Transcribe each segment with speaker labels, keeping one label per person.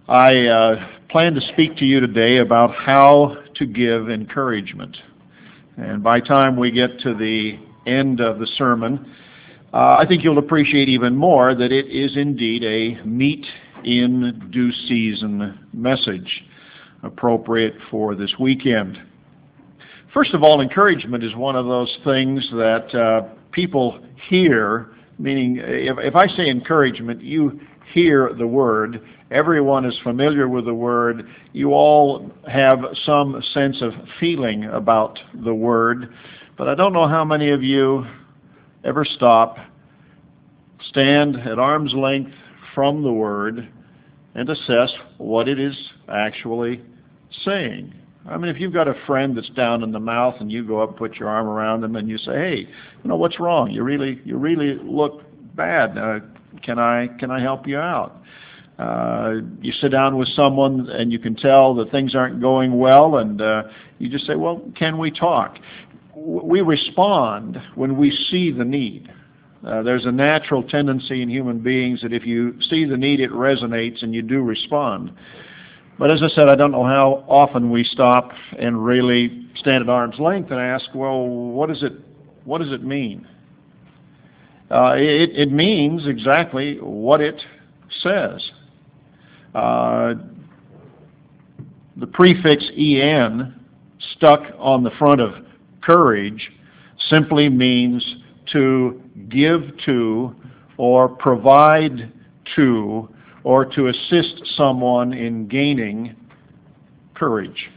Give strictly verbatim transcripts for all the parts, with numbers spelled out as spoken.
Speaker 1: I uh, plan to speak to you today about how to give encouragement. And by the time we get to the end of the sermon, uh, I think you'll appreciate even more that it is indeed a meet in due season message appropriate for this weekend. First of all, encouragement is one of those things that uh, people hear, meaning if, if I say encouragement, you hear the word. Everyone is familiar with the word. You all have some sense of feeling about the word. But I don't know how many of you ever stop, stand at arm's length from the word, and assess what it is actually saying. I mean, if you've got a friend that's down in the mouth and you go up, put your arm around them, and you say, "Hey, you know, what's wrong? You really, you really look bad. Uh, can I, can I help you out?" Uh, you sit down with someone and you can tell that things aren't going well, and uh, you just say, "Well, can we talk?" We respond when we see the need. Uh, there's a natural tendency in human beings that if you see the need, it resonates and you do respond. But as I said, I don't know how often we stop and really stand at arm's length and ask, well, what does it, what does it mean? Uh, it, it means exactly what it says. Uh, the prefix en stuck on the front of courage simply means to give to or provide to or to assist someone in gaining courage.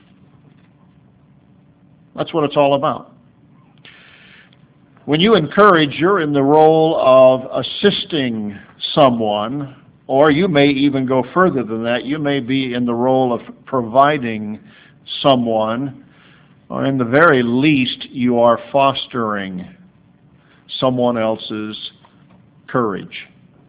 Speaker 1: That's what it's all about. When you encourage, you're in the role of assisting someone, or you may even go further than that. You may be in the role of providing someone, or in the very least, you are fostering someone else's courage.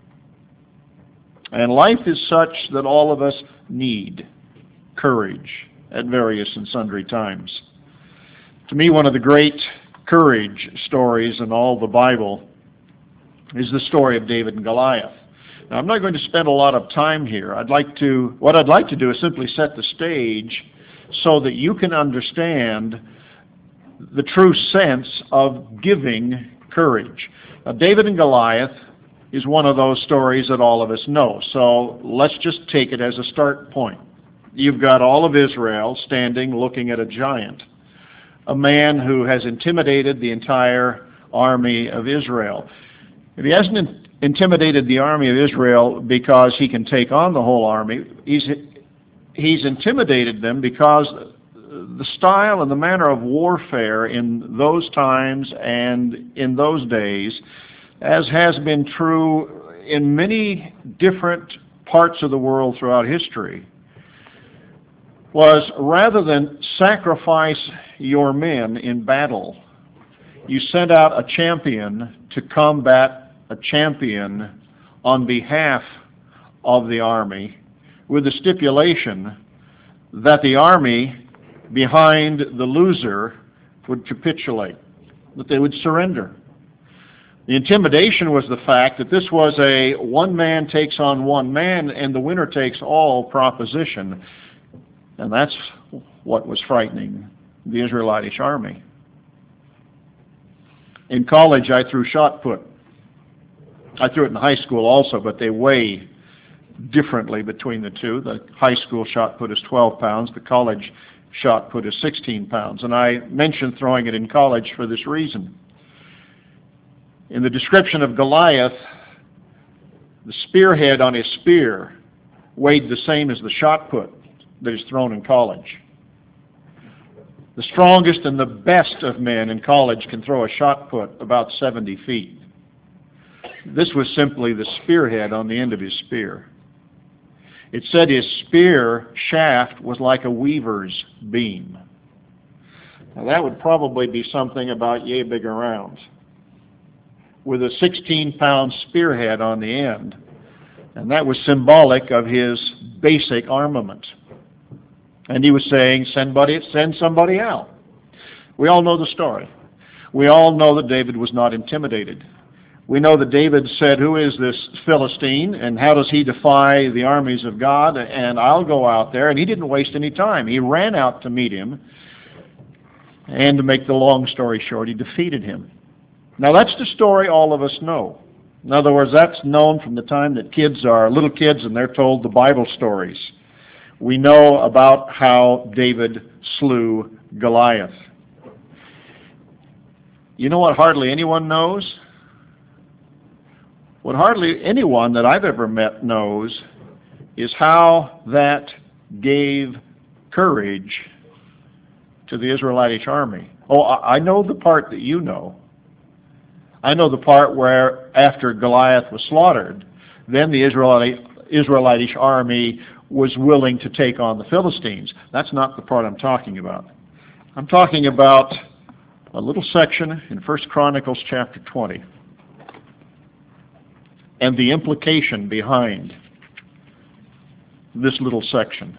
Speaker 1: And life is such that all of us need courage at various and sundry times. To me, one of the great courage stories in all the Bible is the story of David and Goliath. Now, I'm not going to spend a lot of time here. I'd like to, what I'd like to do is simply set the stage so that you can understand the true sense of giving courage. Now, David and Goliath is one of those stories that all of us know. So let's just take it as a start point. You've got all of Israel standing looking at a giant, a man who has intimidated the entire army of Israel. If he hasn't in- intimidated the army of Israel because he can take on the whole army, he's, he's intimidated them because the style and the manner of warfare in those times and in those days, as has been true in many different parts of the world throughout history, was rather than sacrifice your men in battle, you sent out a champion to combat a champion on behalf of the army, with the stipulation that the army behind the loser would capitulate, that they would surrender. The intimidation was the fact that this was a one man takes on one man and the winner takes all proposition. And that's what was frightening the Israelitish army. In college, I threw shot put. I threw it in high school also, but they weigh differently between the two. The high school shot put is twelve pounds. The college shot put is sixteen pounds. And I mentioned throwing it in college for this reason. In the description of Goliath, the spearhead on his spear weighed the same as the shot put that is thrown in college. The strongest and the best of men in college can throw a shot put about seventy feet. This was simply the spearhead on the end of his spear. It said his spear shaft was like a weaver's beam. Now that would probably be something about yay big around, with a sixteen pound spearhead on the end. And that was symbolic of his basic armament. And he was saying, send somebody, send somebody out. We all know the story. We all know that David was not intimidated. We know that David said, "Who is this Philistine, and how does he defy the armies of God? And I'll go out there." And he didn't waste any time. He ran out to meet him. And to make the long story short, he defeated him. Now that's the story all of us know. In other words, that's known from the time that kids are little kids and they're told the Bible stories. We know about how David slew Goliath. You know what hardly anyone knows? What hardly anyone that I've ever met knows is how that gave courage to the Israelitish army. Oh, I know the part that you know. I know the part where after Goliath was slaughtered, then the Israelite, Israelitish army was willing to take on the Philistines. That's not the part I'm talking about. I'm talking about a little section in First Chronicles chapter twenty and the implication behind this little section.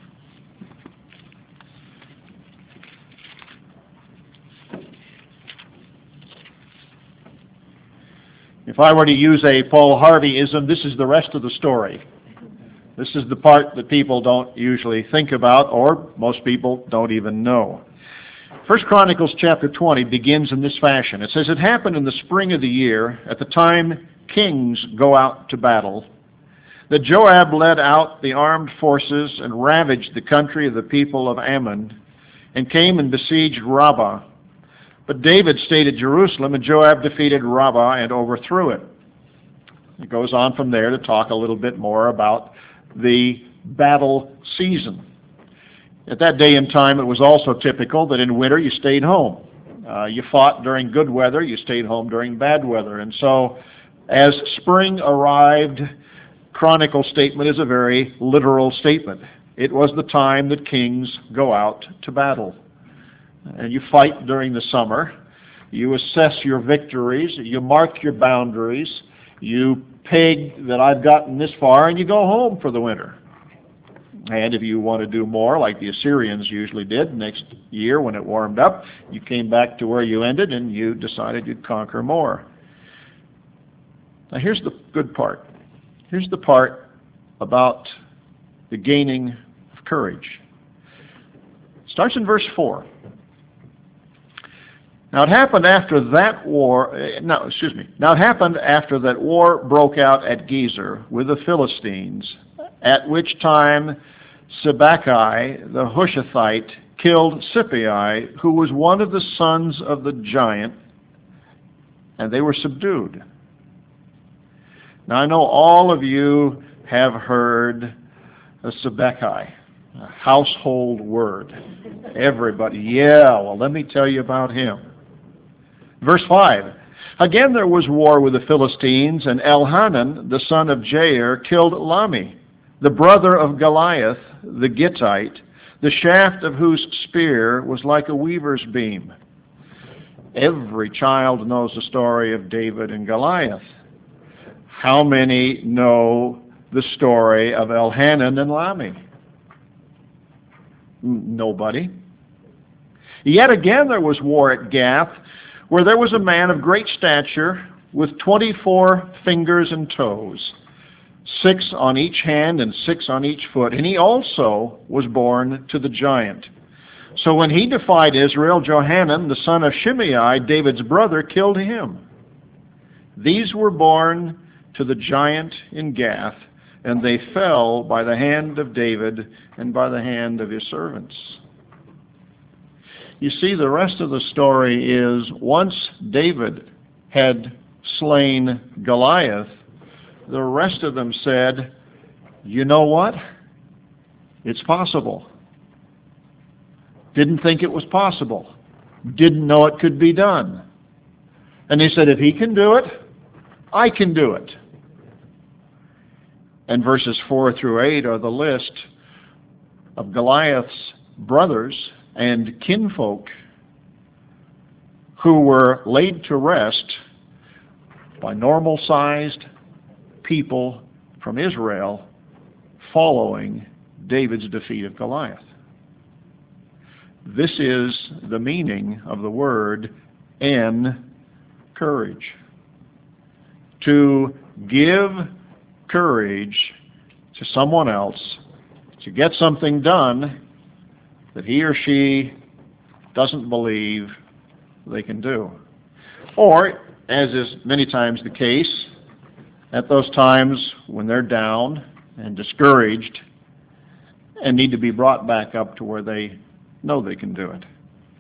Speaker 1: If I were to use a Paul Harveyism, this is the rest of the story. This is the part that people don't usually think about, or most people don't even know. First Chronicles chapter twenty begins in this fashion. It says, "It happened in the spring of the year, at the time kings go out to battle, that Joab led out the armed forces and ravaged the country of the people of Ammon, and came and besieged Rabbah. But David stayed at Jerusalem, and Joab defeated Rabbah and overthrew it." It goes on from there to talk a little bit more about the battle season. At that day and time, it was also typical that in winter you stayed home. Uh, you fought during good weather, you stayed home during bad weather. And so as spring arrived, Chronicle statement is a very literal statement. It was the time that kings go out to battle. And you fight during the summer. You assess your victories. You mark your boundaries. You peg that I've gotten this far, and you go home for the winter. And if you want to do more, like the Assyrians usually did, next year when it warmed up, you came back to where you ended and you decided you'd conquer more. Now here's the good part. Here's the part about the gaining of courage. It starts in verse four. Now it happened after that war, no, excuse me. Now it happened after that war broke out at Gezer with the Philistines, at which time Sibbecai the Hushathite killed Sippai, who was one of the sons of the giant, and they were subdued. Now I know all of you have heard of Sibbecai, a household word. Everybody, yeah, well let me tell you about him. Verse five, "Again there was war with the Philistines, and Elhanan, the son of Jair, killed Lahmi, the brother of Goliath, the Gittite, the shaft of whose spear was like a weaver's beam." Every child knows the story of David and Goliath. How many know the story of Elhanan and Lahmi? Nobody. Yet again there was war at Gath, where there was a man of great stature with twenty-four fingers and toes, six on each hand and six on each foot, and he also was born to the giant. So when he defied Israel, Johanan, the son of Shimei, David's brother, killed him. These were born to the giant in Gath, and they fell by the hand of David and by the hand of his servants. You see, the rest of the story is once David had slain Goliath, the rest of them said, you know what? It's possible. Didn't think it was possible. Didn't know it could be done. And he said, if he can do it, I can do it. And verses four through eight are the list of Goliath's brothers and kinfolk who were laid to rest by normal-sized people from Israel following David's defeat of Goliath. This is the meaning of the word encourage. to give courage to someone else to get something done that he or she doesn't believe they can do. Or, as is many times the case, at those times when they're down and discouraged and need to be brought back up to where they know they can do it.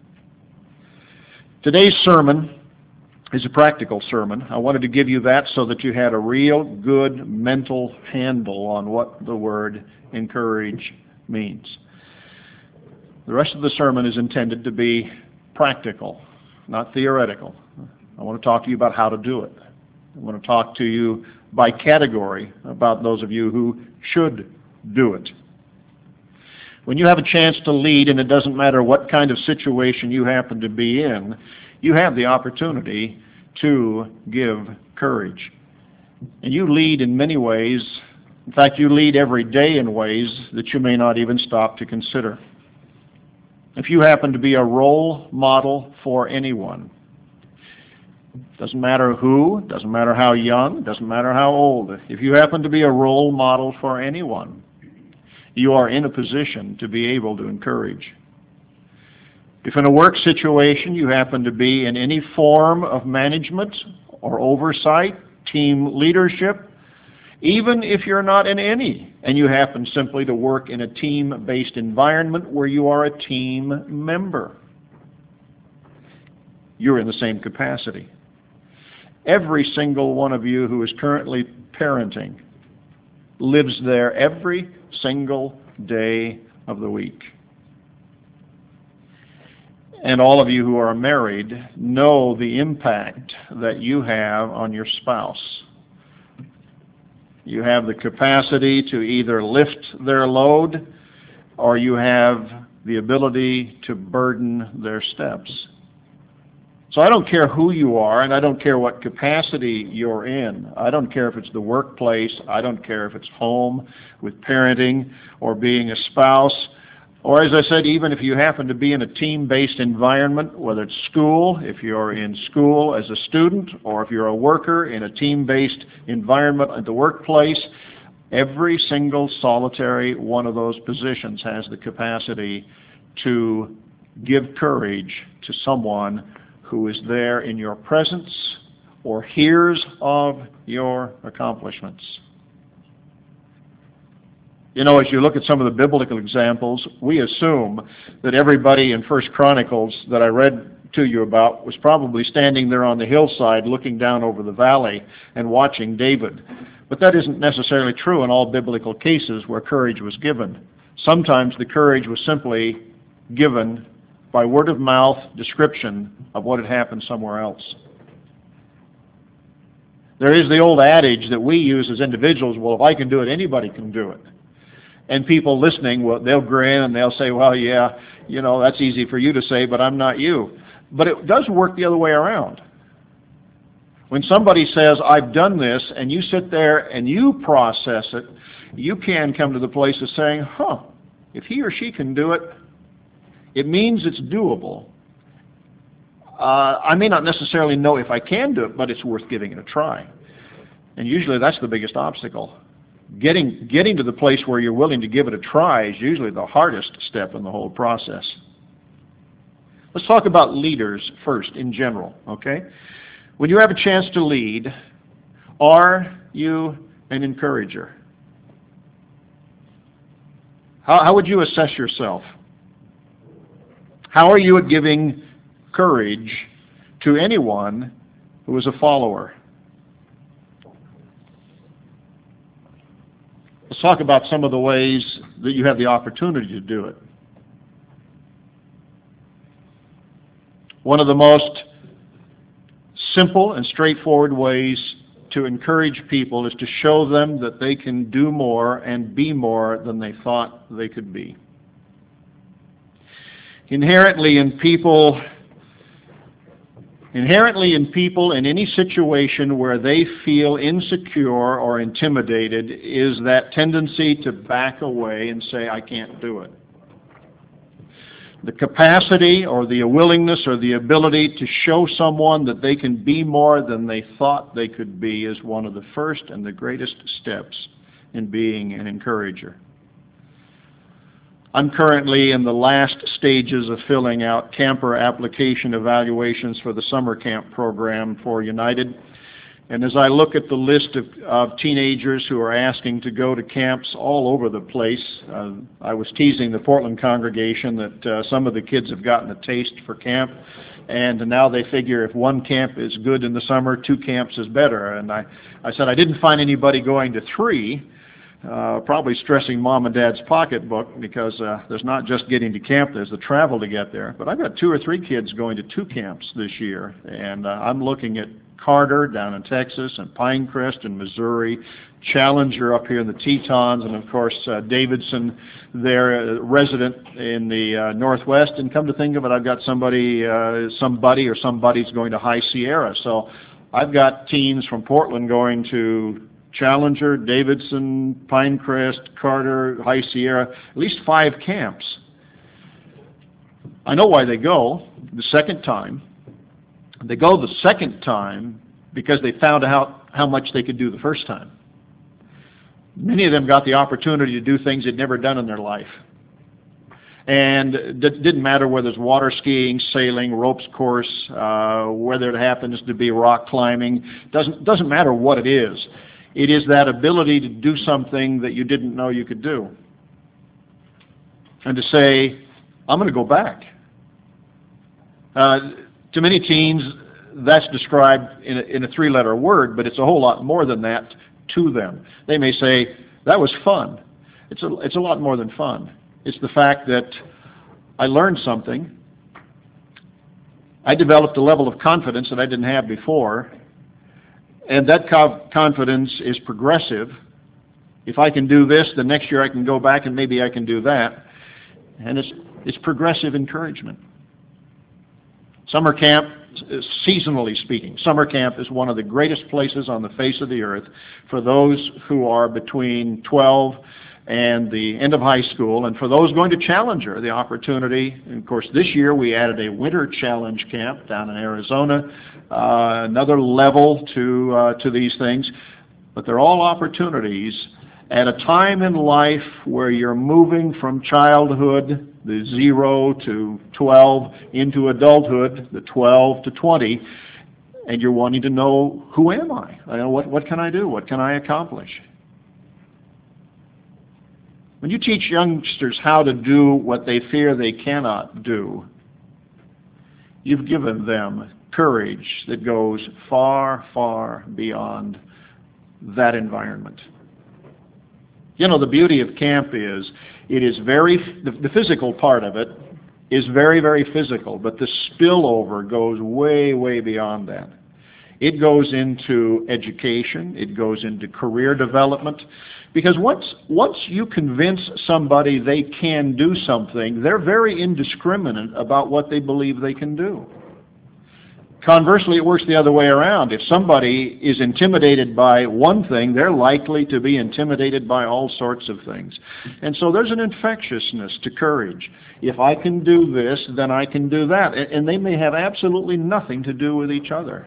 Speaker 1: Today's sermon is a practical sermon. I wanted to give you that so that you had a real good mental handle on what the word encourage means. The rest of the sermon is intended to be practical, not theoretical. I want to talk to you about how to do it. I want to talk to you by category about those of you who should do it. When you have a chance to lead, and it doesn't matter what kind of situation you happen to be in, you have the opportunity to give courage. And you lead in many ways. In fact, you lead every day in ways that you may not even stop to consider. If you happen to be a role model for anyone, doesn't matter who, doesn't matter how young, doesn't matter how old, if you happen to be a role model for anyone, you are in a position to be able to encourage. If in a work situation you happen to be in any form of management or oversight, team leadership, even if you're not in any, and you happen simply to work in a team-based environment where you are a team member, you're in the same capacity. Every single one of you who is currently parenting lives there every single day of the week. And all of you who are married know the impact that you have on your spouse. You have the capacity to either lift their load or you have the ability to burden their steps. So I don't care who you are, and I don't care what capacity you're in. I don't care if it's the workplace. I don't care if it's home with parenting or being a spouse. Or, as I said, even if you happen to be in a team-based environment, whether it's school, if you're in school as a student, or if you're a worker in a team-based environment at the workplace, every single solitary one of those positions has the capacity to give courage to someone who is there in your presence or hears of your accomplishments. You know, as you look at some of the biblical examples, we assume that everybody in First Chronicles that I read to you about was probably standing there on the hillside looking down over the valley and watching David. But that isn't necessarily true in all biblical cases where courage was given. Sometimes the courage was simply given by word of mouth description of what had happened somewhere else. There is the old adage that we use as individuals, well, if I can do it, anybody can do it. And people listening, well, they'll grin and they'll say, well, yeah, you know, that's easy for you to say, but I'm not you. But it does work the other way around. When somebody says, I've done this, and you sit there and you process it, you can come to the place of saying, huh, if he or she can do it, it means it's doable. Uh, I may not necessarily know if I can do it, but it's worth giving it a try. And usually that's the biggest obstacle. Getting, getting to the place where you're willing to give it a try is usually the hardest step in the whole process. Let's talk about leaders first in general, okay? When you have a chance to lead, are you an encourager? How, how would you assess yourself? How are you at giving courage to anyone who is a follower? Let's talk about some of the ways that you have the opportunity to do it. One of the most simple and straightforward ways to encourage people is to show them that they can do more and be more than they thought they could be. Inherently in people, inherently in people in any situation where they feel insecure or intimidated is that tendency to back away and say, I can't do it. The capacity or the willingness or the ability to show someone that they can be more than they thought they could be is one of the first and the greatest steps in being an encourager. I'm currently in the last stages of filling out camper application evaluations for the summer camp program for United. And as I look at the list of, of teenagers who are asking to go to camps all over the place, uh, I was teasing the Portland congregation that uh, some of the kids have gotten a taste for camp, and now they figure if one camp is good in the summer, two camps is better. And I, I said I didn't find anybody going to three, uh, probably stressing mom and dad's pocketbook, because uh, there's not just getting to camp, there's the travel to get there. But I've got two or three kids going to two camps this year, and uh, I'm looking at Carter down in Texas, and Pinecrest in Missouri, Challenger up here in the Tetons, and of course uh, Davidson there, uh, resident in the uh, Northwest. And come to think of it, I've got somebody, uh, somebody or somebody's going to High Sierra. So I've got teens from Portland going to Challenger, Davidson, Pinecrest, Carter, High Sierra, at least five camps. I know why they go the second time. They go the second time because they found out how much they could do the first time. Many of them got the opportunity to do things they'd never done in their life. And it didn't matter whether it's water skiing, sailing, ropes course, uh, whether it happens to be rock climbing. Doesn't, doesn't matter what it is. It is that ability to do something that you didn't know you could do. And to say, I'm going to go back. Uh, To many teens, that's described in a, in a three-letter word, but it's a whole lot more than that to them. They may say, that was fun. It's a, it's a lot more than fun. It's the fact that I learned something. I developed a level of confidence that I didn't have before, and that co- confidence is progressive. If I can do this, the next year I can go back and maybe I can do that. And it's, it's progressive encouragement. Summer camp, seasonally speaking, summer camp is one of the greatest places on the face of the earth for those who are between twelve and the end of high school, and for those going to Challenger, the opportunity. And of course, this year we added a winter challenge camp down in Arizona, uh, another level to uh, to these things. But they're all opportunities at a time in life where you're moving from childhood, the zero to twelve, into adulthood, the twelve to twenty, and you're wanting to know, who am I? I know, what, what can I do? What can I accomplish? When you teach youngsters how to do what they fear they cannot do, you've given them courage that goes far, far beyond that environment. You know, the beauty of camp is, it is very, the, the physical part of it is very, very physical, but the spillover goes way, way beyond that. It goes into education, it goes into career development, because once, once you convince somebody they can do something, they're very indiscriminate about what they believe they can do. Conversely, it works the other way around. If somebody is intimidated by one thing, they're likely to be intimidated by all sorts of things. And so there's an infectiousness to courage. If I can do this, then I can do that. And they may have absolutely nothing to do with each other.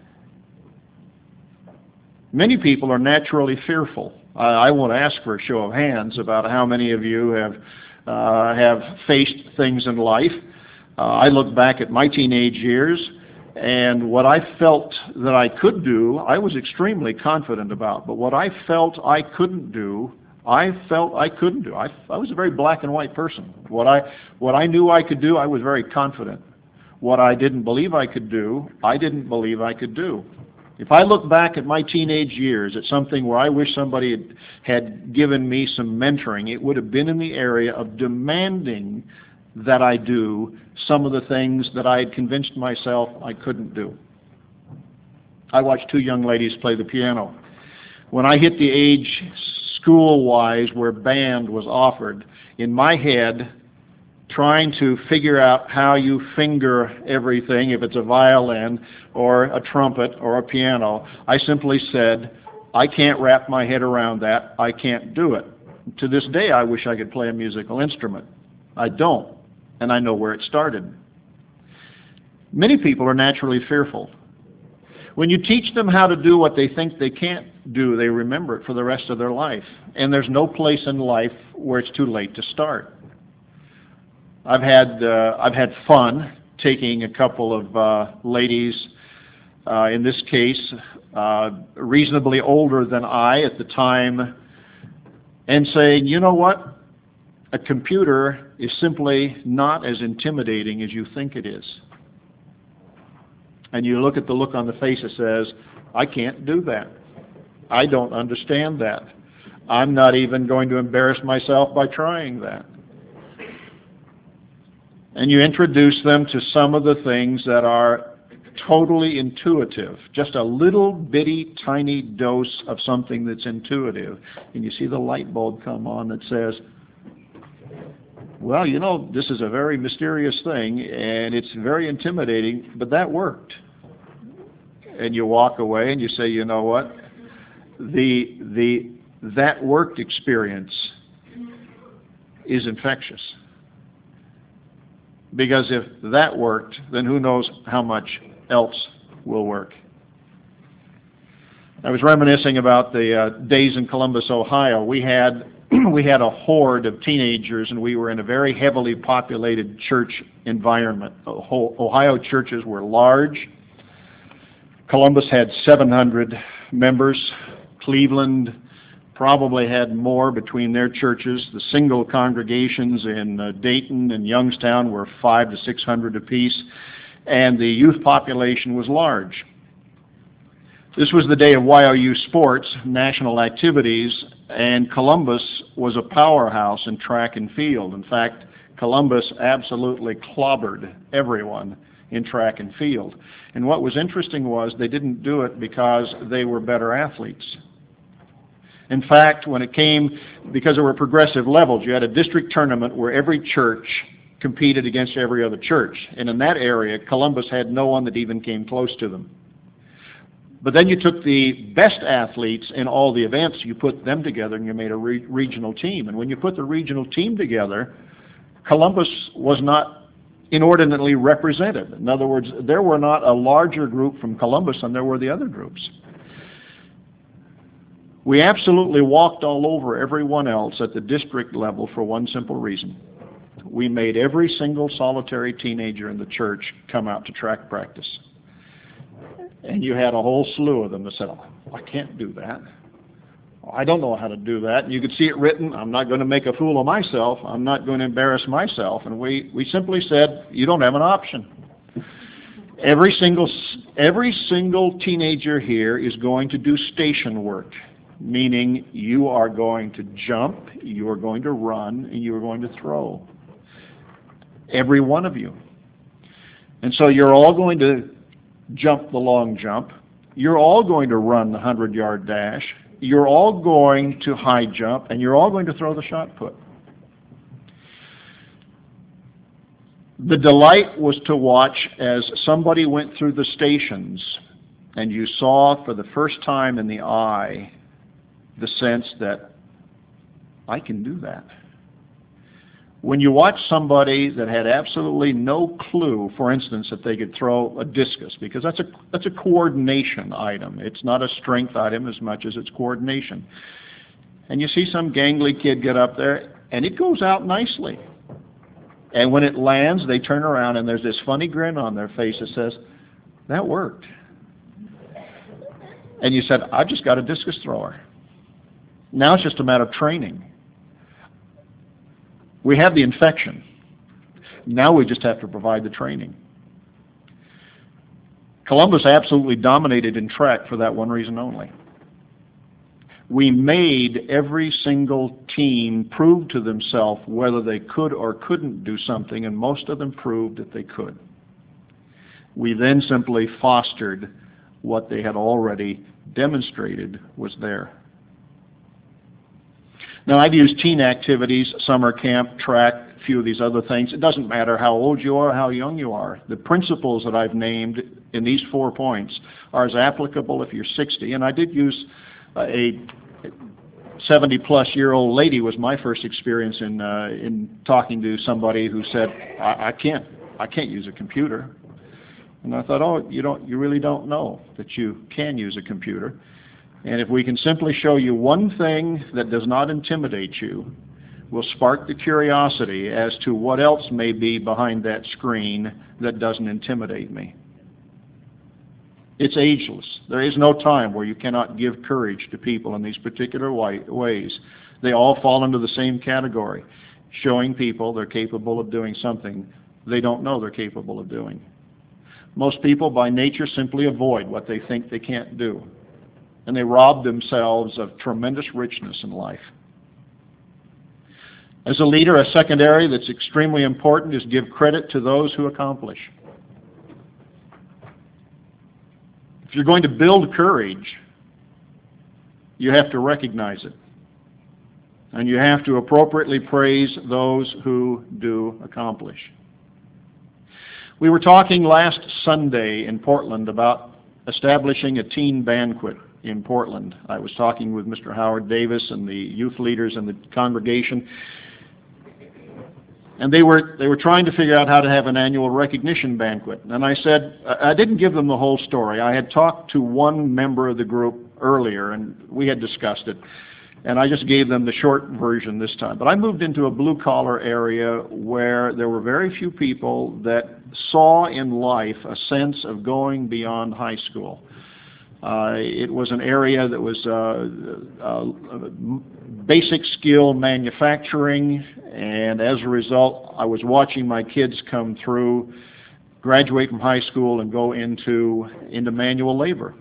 Speaker 1: Many people are naturally fearful. I won't ask for a show of hands about how many of you have, uh, have faced things in life. Uh, I look back at my teenage years, and what I felt that I could do, I was extremely confident about. But what I felt I couldn't do, I felt I couldn't do. I, I was a very black and white person. What I, what I knew I could do, I was very confident. What I didn't believe I could do, I didn't believe I could do. If I look back at my teenage years at something where I wish somebody had, had given me some mentoring, it would have been in the area of demanding that I do some of the things that I had convinced myself I couldn't do. I watched two young ladies play the piano. When I hit the age, school-wise, where band was offered, in my head, trying to figure out how you finger everything, if it's a violin or a trumpet or a piano, I simply said, I can't wrap my head around that. I can't do it. To this day, I wish I could play a musical instrument. I don't. and I know where it started. Many people are naturally fearful. When you teach them how to do what they think they can't do, they remember it for the rest of their life. And there's no place in life where it's too late to start. I've had uh, I've had fun taking a couple of uh, ladies, uh, in this case, uh, reasonably older than I at the time, and saying, you know what? A computer is simply not as intimidating as you think it is. And you look at the look on the face that says, I can't do that. I don't understand that. I'm not even going to embarrass myself by trying that. And you introduce them to some of the things that are totally intuitive, just a little bitty tiny dose of something that's intuitive. And you see the light bulb come on that says, well, you know, this is a very mysterious thing, and it's very intimidating, but that worked. And you walk away and you say, you know what? The, the, that worked experience is infectious. Because if that worked, then who knows how much else will work. I was reminiscing about the uh, days in Columbus, Ohio. We had we had a horde of teenagers, and we were in a very heavily populated church environment. Ohio churches were large. Columbus had seven hundred members. Cleveland probably had more between their churches. The single congregations in uh, Dayton and Youngstown were five to six hundred apiece, and the youth population was large. This was the day of Y O U sports, national activities, and Columbus was a powerhouse in track and field. In fact, Columbus absolutely clobbered everyone in track and field. And what was interesting was they didn't do it because they were better athletes. In fact, when it came, because there were progressive levels, you had a district tournament where every church competed against every other church. And in that area, Columbus had no one that even came close to them. But then you took the best athletes in all the events, you put them together, and you made a re- regional team. And when you put the regional team together, Columbus was not inordinately represented. In other words, there were not a larger group from Columbus than there were the other groups. We absolutely walked all over everyone else at the district level for one simple reason. We made every single solitary teenager in the church come out to track practice. And you had a whole slew of them that said, oh, I can't do that. I don't know how to do that. And you could see it written, I'm not going to make a fool of myself. I'm not going to embarrass myself. And we, we simply said, you don't have an option. Every single, every single teenager here is going to do station work, meaning you are going to jump, you are going to run, and you are going to throw. Every one of you. And so you're all going to jump the long jump. You're all going to run the hundred-yard dash. You're all going to high jump, and you're all going to throw the shot put. The delight was to watch as somebody went through the stations, and you saw for the first time in the eye the sense that I can do that. When you watch somebody that had absolutely no clue, for instance, that they could throw a discus, because that's a that's a coordination item. It's not a strength item as much as it's coordination. And you see some gangly kid get up there, and it goes out nicely. And when it lands, they turn around, and there's this funny grin on their face that says, that worked. And you said, I've just got a discus thrower. Now it's just a matter of training. We have the infection. Now we just have to provide the training. Columbus absolutely dominated in track for that one reason only. We made every single team prove to themselves whether they could or couldn't do something, and most of them proved that they could. We then simply fostered what they had already demonstrated was there. Now, I've used teen activities, summer camp, track, a few of these other things. It doesn't matter how old you are, how young you are. The principles that I've named in these four points are as applicable if you're sixty. And I did use a, seventy-plus-year-old lady was my first experience in uh, in talking to somebody who said, I, I can't, I can't use a computer. And I thought, oh, you don't, you really don't know that you can use a computer. And if we can simply show you one thing that does not intimidate you, will spark the curiosity as to what else may be behind that screen that doesn't intimidate me. It's ageless. There is no time where you cannot give courage to people in these particular ways. They all fall into the same category, showing people they're capable of doing something they don't know they're capable of doing. Most people by nature simply avoid what they think they can't do, and they rob themselves of tremendous richness in life. As a leader, a second area that's extremely important is give credit to those who accomplish. If you're going to build courage, you have to recognize it. And you have to appropriately praise those who do accomplish. We were talking last Sunday in Portland about establishing a teen banquet in Portland. I was talking with Mister Howard Davis and the youth leaders in the congregation. And they were they were trying to figure out how to have an annual recognition banquet. And I said, I didn't give them the whole story. I had talked to one member of the group earlier, and we had discussed it. And I just gave them the short version this time. But I moved into a blue-collar area where there were very few people that saw in life a sense of going beyond high school. Uh, it was an area that was uh, uh, basic skill manufacturing, and as a result, I was watching my kids come through, graduate from high school, and go into, into manual labor.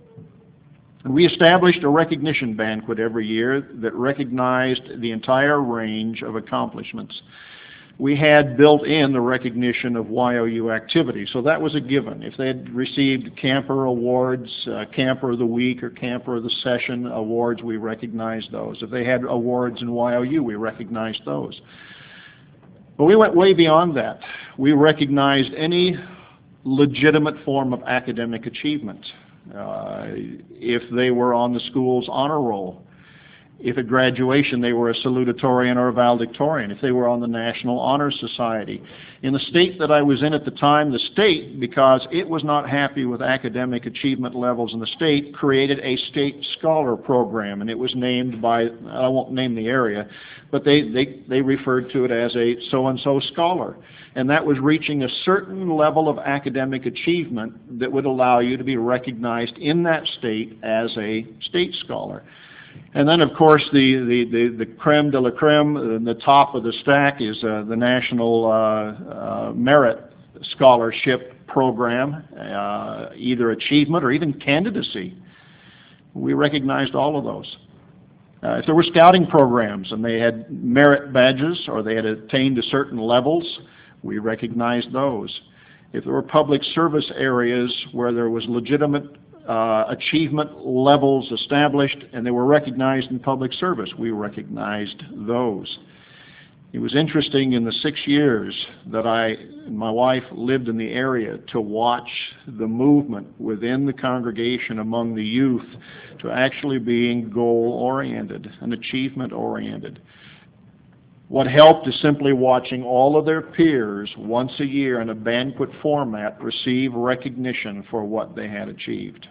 Speaker 1: And we established a recognition banquet every year that recognized the entire range of accomplishments. We had built in the recognition of Y O U activities, so that was a given. If they had received Camper Awards, uh, Camper of the Week, or Camper of the Session awards, we recognized those. If they had awards in Y O U, we recognized those. But we went way beyond that. We recognized any legitimate form of academic achievement. Uh, if they were on the school's honor roll, if at graduation they were a salutatorian or a valedictorian, if they were on the National Honor Society. In the state that I was in at the time, the state, because it was not happy with academic achievement levels in the state, created a state scholar program, and it was named by, I won't name the area, but they, they, they referred to it as a so-and-so scholar. And that was reaching a certain level of academic achievement that would allow you to be recognized in that state as a state scholar. And then, of course, the, the, the, the creme de la creme, uh, the top of the stack is uh, the National uh, uh, Merit Scholarship Program, uh, either achievement or even candidacy. We recognized all of those. Uh, if there were scouting programs and they had merit badges or they had attained to certain levels, we recognized those. If there were public service areas where there was legitimate uh, achievement levels established and they were recognized in public service, we recognized those. It was interesting in the six years that I and my wife lived in the area to watch the movement within the congregation among the youth to actually being goal-oriented and achievement-oriented. What helped is simply watching all of their peers once a year in a banquet format receive recognition for what they had achieved.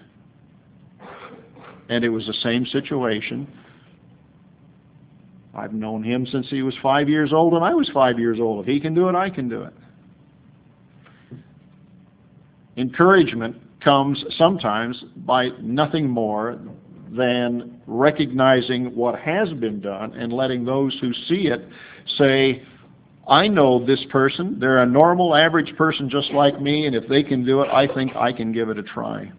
Speaker 1: And it was the same situation. I've known him since he was five years old, and I was five years old. If he can do it, I can do it. Encouragement comes sometimes by nothing more than recognizing what has been done and letting those who see it say, I know this person, they're a normal, average person just like me, and if they can do it, I think I can give it a try.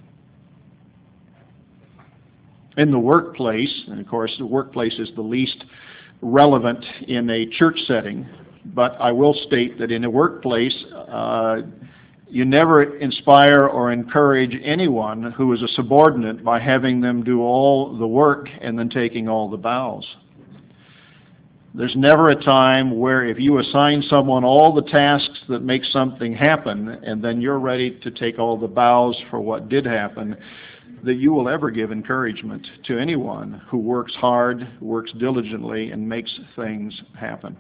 Speaker 1: In the workplace, and of course the workplace is the least relevant in a church setting, but I will state that in a workplace, uh, you never inspire or encourage anyone who is a subordinate by having them do all the work and then taking all the bows. There's never a time where if you assign someone all the tasks that make something happen and then you're ready to take all the bows for what did happen, that you will ever give encouragement to anyone who works hard, works diligently, and makes things happen.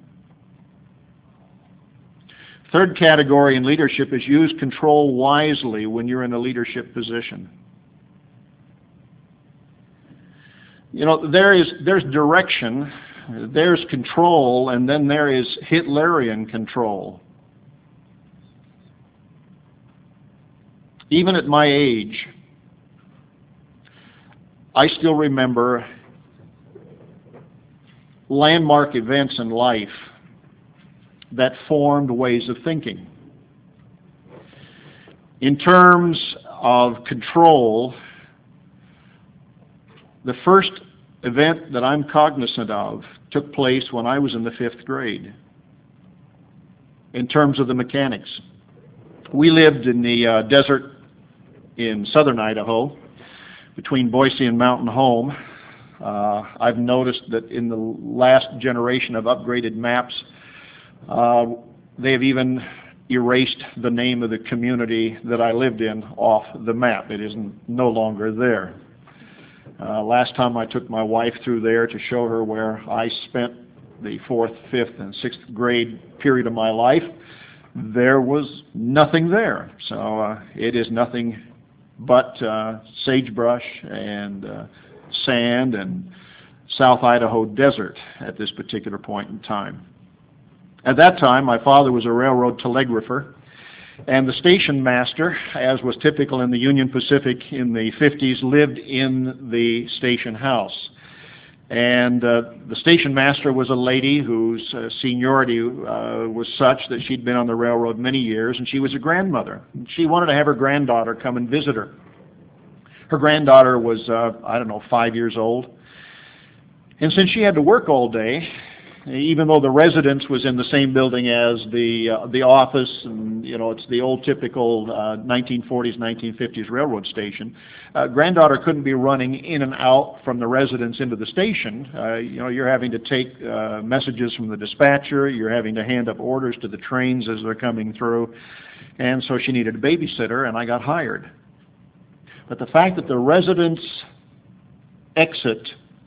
Speaker 1: Third category in leadership is use control wisely when you're in a leadership position. You know, there is there's direction, there's control, and then there is Hitlerian control. Even at my age, I still remember landmark events in life that formed ways of thinking. In terms of control, the first event that I'm cognizant of took place when I was in the fifth grade. In terms of the mechanics, we lived in the uh, desert in southern Idaho, between Boise and Mountain Home. Uh, I've noticed that in the last generation of upgraded maps, uh, they have even erased the name of the community that I lived in off the map. It is no longer there. Uh, last time I took my wife through there to show her where I spent the fourth, fifth, and sixth grade period of my life, there was nothing there. So uh, it is nothing but uh, sagebrush and uh, sand and South Idaho desert at this particular point in time. At that time, my father was a railroad telegrapher, and the station master, as was typical in the Union Pacific in the fifties, lived in the station house. And uh, the station master was a lady whose uh, seniority uh, was such that she'd been on the railroad many years, and she was a grandmother. She wanted to have her granddaughter come and visit her. Her granddaughter was, uh, I don't know, five years old. And since she had to work all day, even though the residence was in the same building as the uh, the office, and you know it's the old typical uh, nineteen forties, nineteen fifties railroad station, uh, granddaughter couldn't be running in and out from the residence into the station. Uh, you know, you're having to take uh, messages from the dispatcher, you're having to hand up orders to the trains as they're coming through, and so she needed a babysitter, and I got hired. But the fact that the residence exit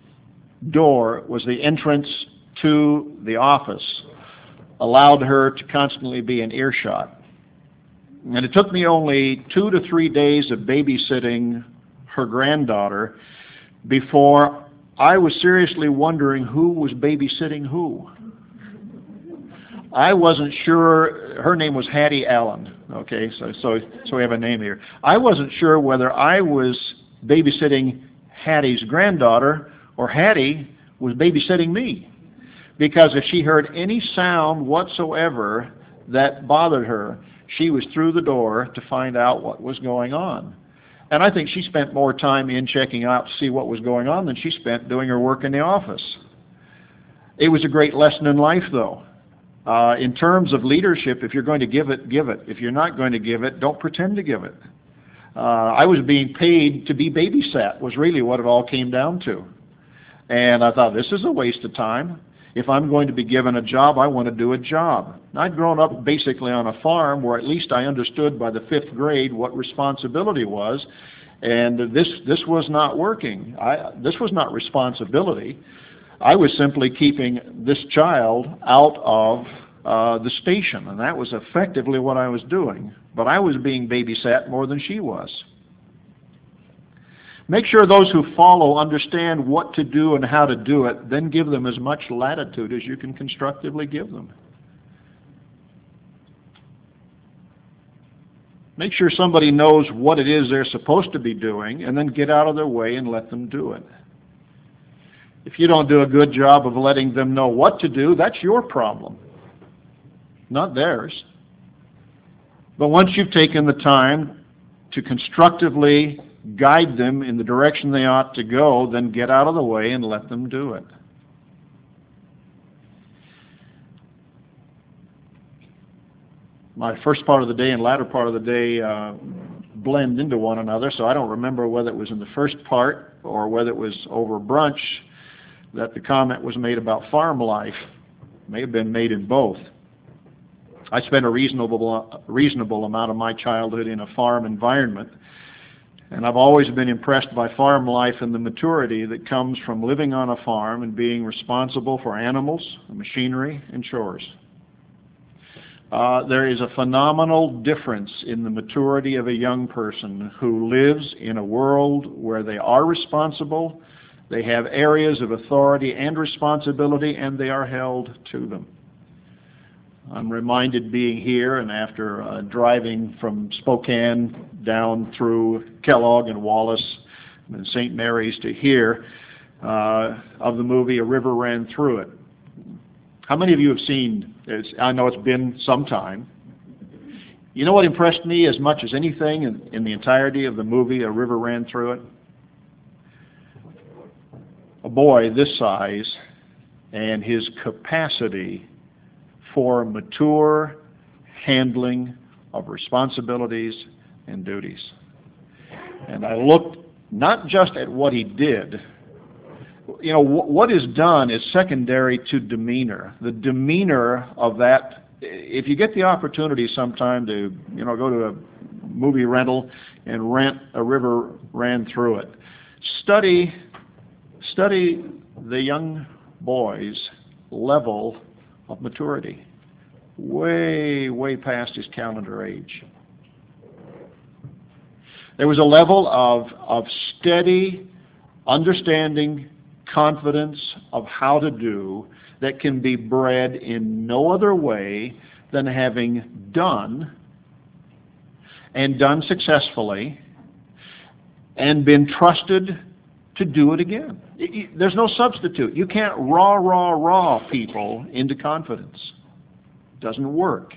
Speaker 1: door was the entrance to the office allowed her to constantly be in earshot. And it took me only two to three days of babysitting her granddaughter before I was seriously wondering who was babysitting who. I wasn't sure. Her name was Hattie Allen. Okay, so so so we have a name here. I wasn't sure whether I was babysitting Hattie's granddaughter or Hattie was babysitting me. Because if she heard any sound whatsoever that bothered her, she was through the door to find out what was going on. And I think she spent more time in checking out to see what was going on than she spent doing her work in the office. It was a great lesson in life, though. Uh, in terms of leadership, if you're going to give it, give it. If you're not going to give it, don't pretend to give it. Uh, I was being paid to be babysat, was really what it all came down to. And I thought, this is a waste of time. If I'm going to be given a job, I want to do a job. I'd grown up basically on a farm where at least I understood by the fifth grade what responsibility was, and this this was not working. I, this was not responsibility. I was simply keeping this child out of uh, the station, and that was effectively what I was doing. But I was being babysat more than she was. Make sure those who follow understand what to do and how to do it, then give them as much latitude as you can constructively give them. Make sure somebody knows what it is they're supposed to be doing, and then get out of their way and let them do it. If you don't do a good job of letting them know what to do, that's your problem, not theirs. But once you've taken the time to constructively guide them in the direction they ought to go, then get out of the way and let them do it. My first part of the day and latter part of the day uh, blend into one another, so I don't remember whether it was in the first part or whether it was over brunch that the comment was made about farm life. It may have been made in both. I spent a reasonable, reasonable amount of my childhood in a farm environment. And I've always been impressed by farm life and the maturity that comes from living on a farm and being responsible for animals, machinery, and chores. Uh, there is a phenomenal difference in the maturity of a young person who lives in a world where they are responsible, they have areas of authority and responsibility, and they are held to them. I'm reminded being here and after uh, driving from Spokane down through Kellogg and Wallace and Saint Mary's to here uh, of the movie A River Ran Through It. How many of you have seen, it's, I know it's been some time. You know what impressed me as much as anything in, in the entirety of the movie A River Ran Through It? A boy this size and his capacity for mature handling of responsibilities and duties. And I looked not just at what he did. You know, wh what is done is secondary to demeanor. The demeanor of that, if you get the opportunity sometime to, you know, go to a movie rental and rent A River Ran Through It, study, study the young boy's level of maturity, way, way past his calendar age. There was a level of, of steady understanding, confidence of how to do that can be bred in no other way than having done and done successfully and been trusted to do it again. There's no substitute. You can't raw, raw, raw people into confidence. It doesn't work.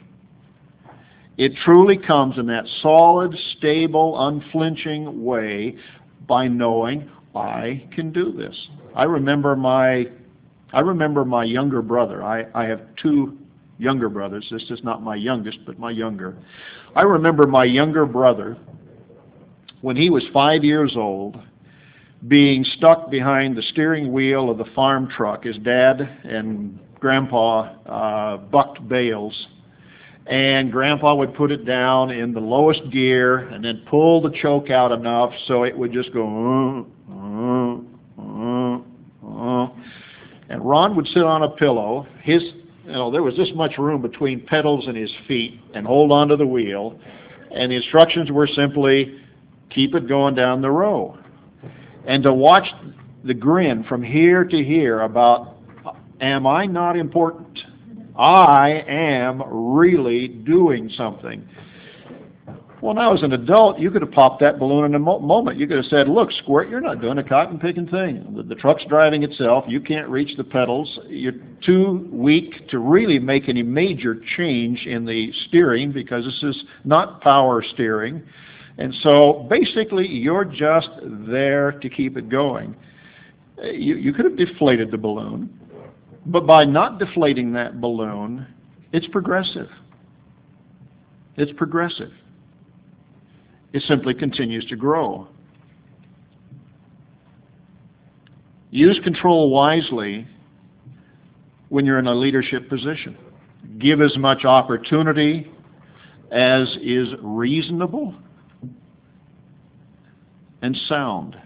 Speaker 1: It truly comes in that solid, stable, unflinching way by knowing I can do this. I remember my, I remember my younger brother. I, I have two younger brothers. This is not my youngest, but my younger. I remember my younger brother, when he was five years old, being stuck behind the steering wheel of the farm truck. His dad and Grandpa uh, bucked bales, and Grandpa would put it down in the lowest gear and then pull the choke out enough so it would just go uh, uh, uh, uh. And Ron would sit on a pillow. His, you know, there was this much room between pedals and his feet, and hold onto the wheel, and the instructions were simply keep it going down the row. And to watch the grin from here to here about, am I not important? I am really doing something. Well, now as an adult, you could have popped that balloon in a mo moment. You could have said, look, Squirt, you're not doing a cotton-picking thing. The, the truck's driving itself. You can't reach the pedals. You're too weak to really make any major change in the steering because this is not power steering. And so basically, you're just there to keep it going. You, you could have deflated the balloon, but by not deflating that balloon, it's progressive. It's progressive. It simply continues to grow. Use control wisely when you're in a leadership position. Give as much opportunity as is reasonable and sound.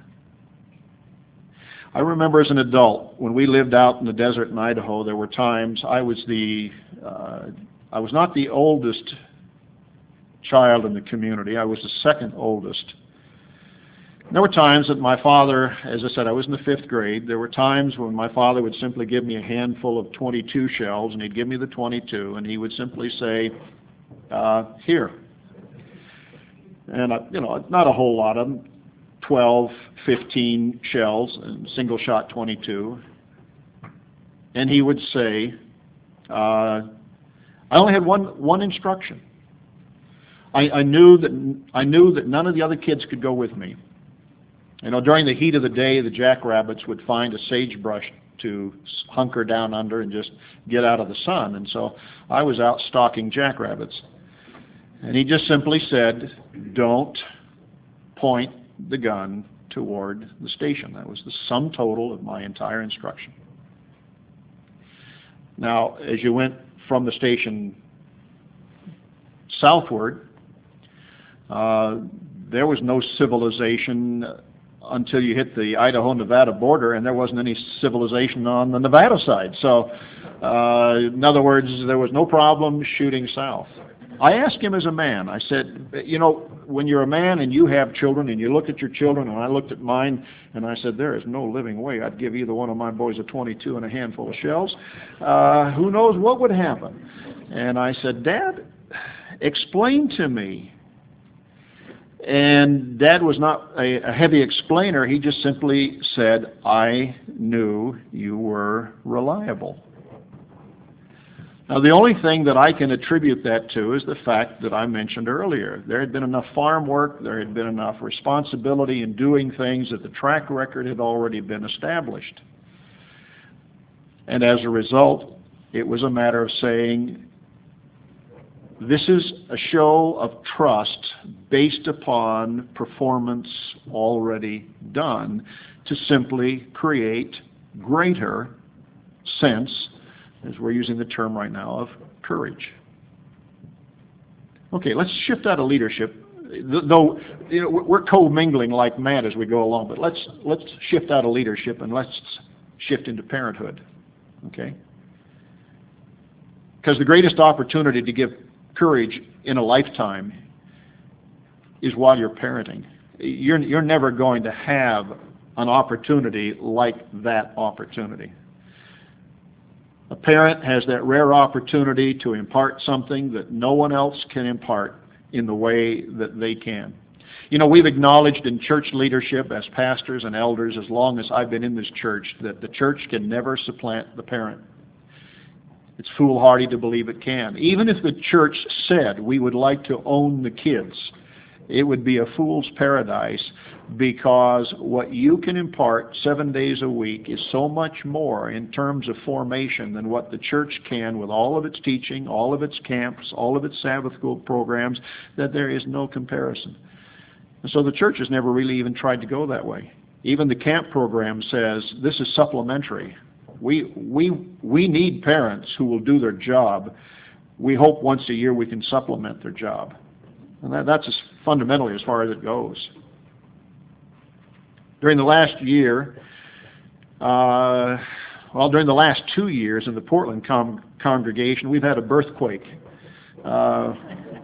Speaker 1: I remember as an adult, when we lived out in the desert in Idaho, there were times I was the, uh, I was not the oldest child in the community. I was the second oldest. There were times that my father, as I said, I was in the fifth grade. There were times when my father would simply give me a handful of twenty-two shells, and he'd give me the twenty-two, and he would simply say, uh, here. And, I, you know, not a whole lot of them. twelve, fifteen shells, and single shot twenty-two. And he would say, uh, I only had one, one instruction. I, I, knew that, I knew that none of the other kids could go with me. You know, during the heat of the day, the jackrabbits would find a sagebrush to hunker down under and just get out of the sun. And so I was out stalking jackrabbits. And he just simply said, don't point the gun toward the station. That was the sum total of my entire instruction. Now, as you went from the station southward, uh, there was no civilization until you hit the Idaho-Nevada border, and there wasn't any civilization on the Nevada side. So, uh, in other words, there was no problem shooting south. I asked him as a man, I said, you know, when you're a man and you have children and you look at your children, and I looked at mine, and I said, there is no living way I'd give either one of my boys a twenty-two and a handful of shells. Uh, who knows what would happen? And I said, Dad, explain to me. And Dad was not a, a heavy explainer. He just simply said, I knew you were reliable. Now, the only thing that I can attribute that to is the fact that I mentioned earlier. There had been enough farm work, there had been enough responsibility in doing things that the track record had already been established. And as a result, it was a matter of saying, this is a show of trust based upon performance already done to simply create greater sense, as we're using the term right now, of courage. Okay, let's shift out of leadership. Though you know, we're co-mingling like mad as we go along, but let's let's shift out of leadership and let's shift into parenthood. Okay? Because the greatest opportunity to give courage in a lifetime is while you're parenting. You're you're never going to have an opportunity like that opportunity. A parent has that rare opportunity to impart something that no one else can impart in the way that they can. You know, we've acknowledged in church leadership as pastors and elders, as long as I've been in this church, that the church can never supplant the parent. It's foolhardy to believe it can. Even if the church said we would like to own the kids, it would be a fool's paradise, because what you can impart seven days a week is so much more in terms of formation than what the church can with all of its teaching, all of its camps, all of its Sabbath school programs, that there is no comparison. And so the church has never really even tried to go that way. Even the camp program says this is supplementary. We, we, we need parents who will do their job. We hope once a year we can supplement their job. And that, that's as fundamentally as far as it goes. During the last year, uh, well, during the last two years in the Portland com- congregation, we've had a birthquake. Uh,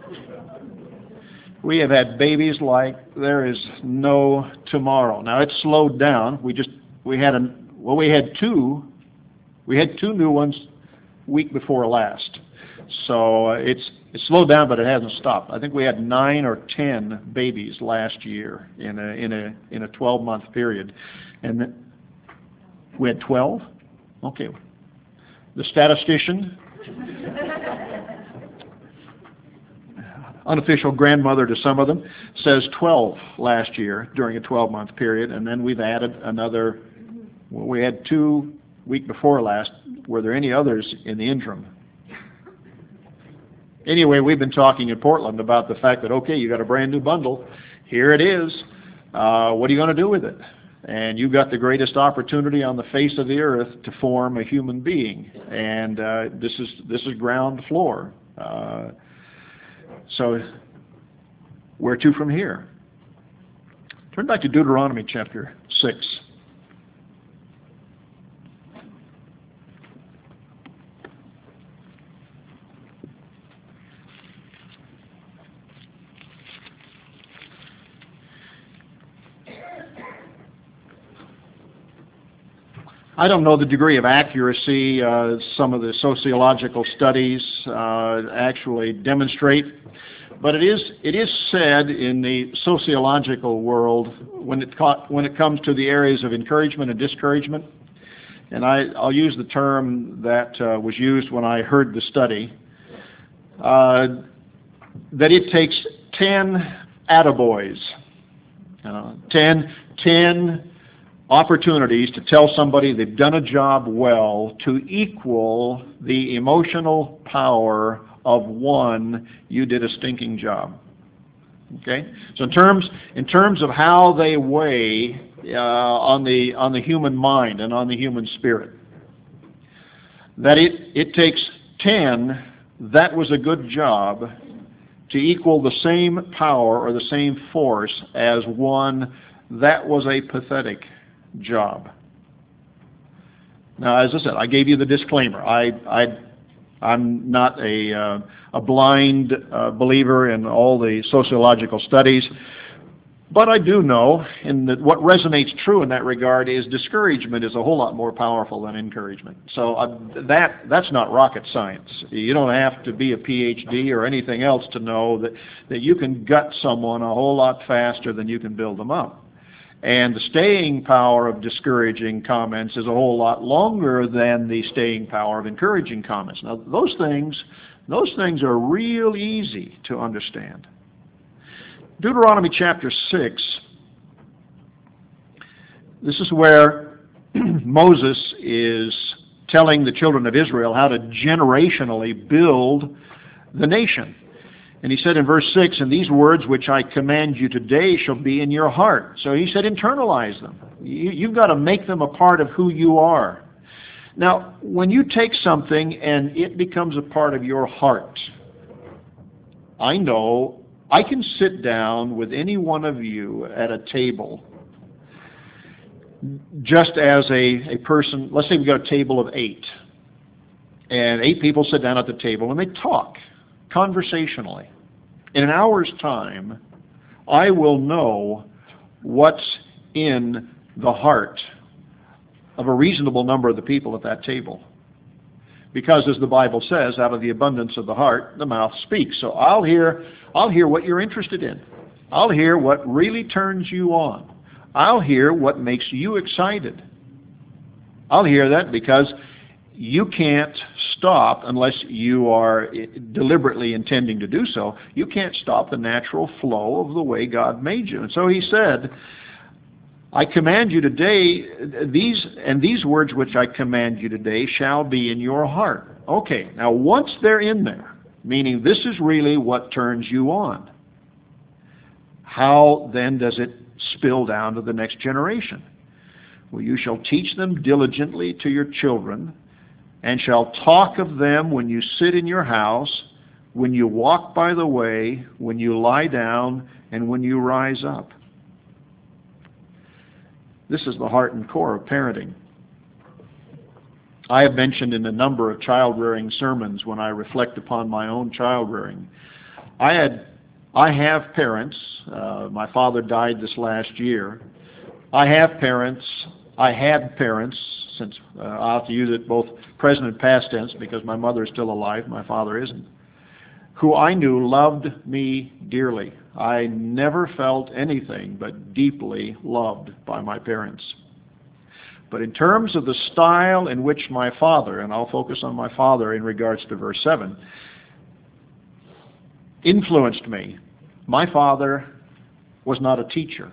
Speaker 1: we have had babies like there is no tomorrow. Now it's slowed down. We just we had a well, we had two, we had two new ones week before last. So uh, it's it's slowed down, but it hasn't stopped. I think we had nine or ten babies last year in a in a in a twelve month period, and then we had twelve. Okay, the statistician, unofficial grandmother to some of them, says twelve last year during a twelve month period, and then we've added another. Well, we had two week before last. Were there any others in the interim? Anyway, we've been talking in Portland about the fact that, okay, you got a brand new bundle. Here it is. Uh, what are you going to do with it? And you've got the greatest opportunity on the face of the earth to form a human being. And uh, this is this is ground floor. Uh, so where to from here? Turn back to Deuteronomy chapter six. I don't know the degree of accuracy uh, some of the sociological studies uh, actually demonstrate, but it is it is said in the sociological world when it ca- when it comes to the areas of encouragement and discouragement, and I, I'll use the term that uh, was used when I heard the study, uh, that it takes ten attaboys, uh, ten, ten opportunities to tell somebody they've done a job well to equal the emotional power of one, you did a stinking job. Okay? So in terms in terms of how they weigh uh, on the on the human mind and on the human spirit, that it, it takes ten, that was a good job, to equal the same power or the same force as one that was a pathetic job. Now, as I said, I gave you the disclaimer. I, I, I'm not a, uh, a blind uh, believer in all the sociological studies, but I do know, and that what resonates true in that regard is discouragement is a whole lot more powerful than encouragement. So uh, that that's not rocket science. You don't have to be a P H D or anything else to know that, that you can gut someone a whole lot faster than you can build them up. And the staying power of discouraging comments is a whole lot longer than the staying power of encouraging comments. Now, those things, those things are real easy to understand. Deuteronomy chapter six, this is where Moses is telling the children of Israel how to generationally build the nation. And he said in verse six, "And these words which I command you today shall be in your heart." So he said internalize them. You, you've got to make them a part of who you are. Now, when you take something and it becomes a part of your heart, I know I can sit down with any one of you at a table just as a, a person. Let's say we've got a table of eight, and eight people sit down at the table and they talk conversationally. In an hour's time, I will know what's in the heart of a reasonable number of the people at that table. Because as the Bible says, out of the abundance of the heart, the mouth speaks. So I'll hear, I'll hear what you're interested in. I'll hear what really turns you on. I'll hear what makes you excited. I'll hear that because you can't stop unless you are deliberately intending to do so. You can't stop the natural flow of the way God made you. And so he said, I command you today, these and these words which I command you today shall be in your heart. Okay, now once they're in there, meaning this is really what turns you on, how then does it spill down to the next generation? Well, you shall teach them diligently to your children, and shall talk of them when you sit in your house, when you walk by the way, when you lie down, and when you rise up. This is the heart and core of parenting. I have mentioned in a number of child-rearing sermons when I reflect upon my own child-rearing. I had, I have parents. Uh, my father died this last year. I have parents. I had parents, since uh, I'll have to use it both present and past tense because my mother is still alive, my father isn't, who I knew loved me dearly. I never felt anything but deeply loved by my parents. But in terms of the style in which my father, and I'll focus on my father in regards to verse seven, influenced me, my father was not a teacher.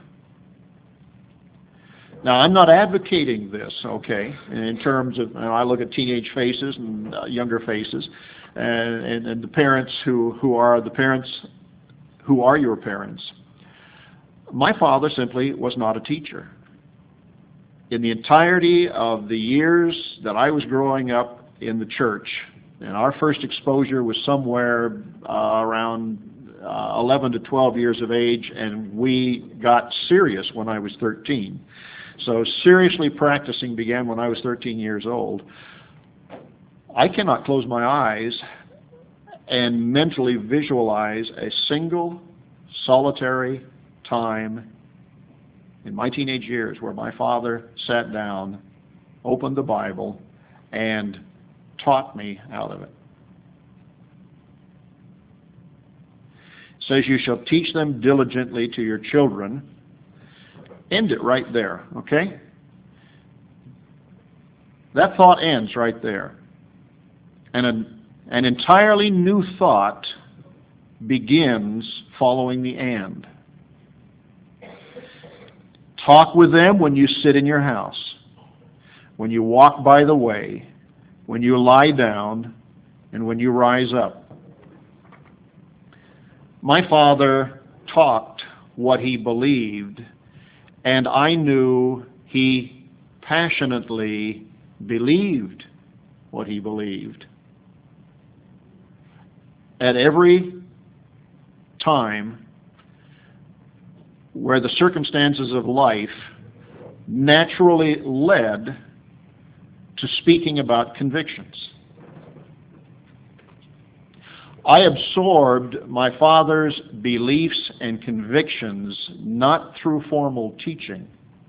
Speaker 1: Now, I'm not advocating this, okay, in terms of, you know, I look at teenage faces and uh, younger faces, and, and, and the parents who, who are the parents who are your parents. My father simply was not a teacher. In the entirety of the years that I was growing up in the church, and our first exposure was somewhere uh, around uh, eleven to twelve years of age, and we got serious when I was thirteen. So seriously practicing began when I was thirteen years old. I cannot close my eyes and mentally visualize a single solitary time in my teenage years where my father sat down, opened the Bible, and taught me out of it. It says, you shall teach them diligently to your children. End it right there, okay? That thought ends right there. And an, an entirely new thought begins following the and. Talk with them when you sit in your house, when you walk by the way, when you lie down, and when you rise up. My father talked what he believed, and I knew he passionately believed what he believed. At every time where the circumstances of life naturally led to speaking about convictions. I absorbed my father's beliefs and convictions not through formal teaching.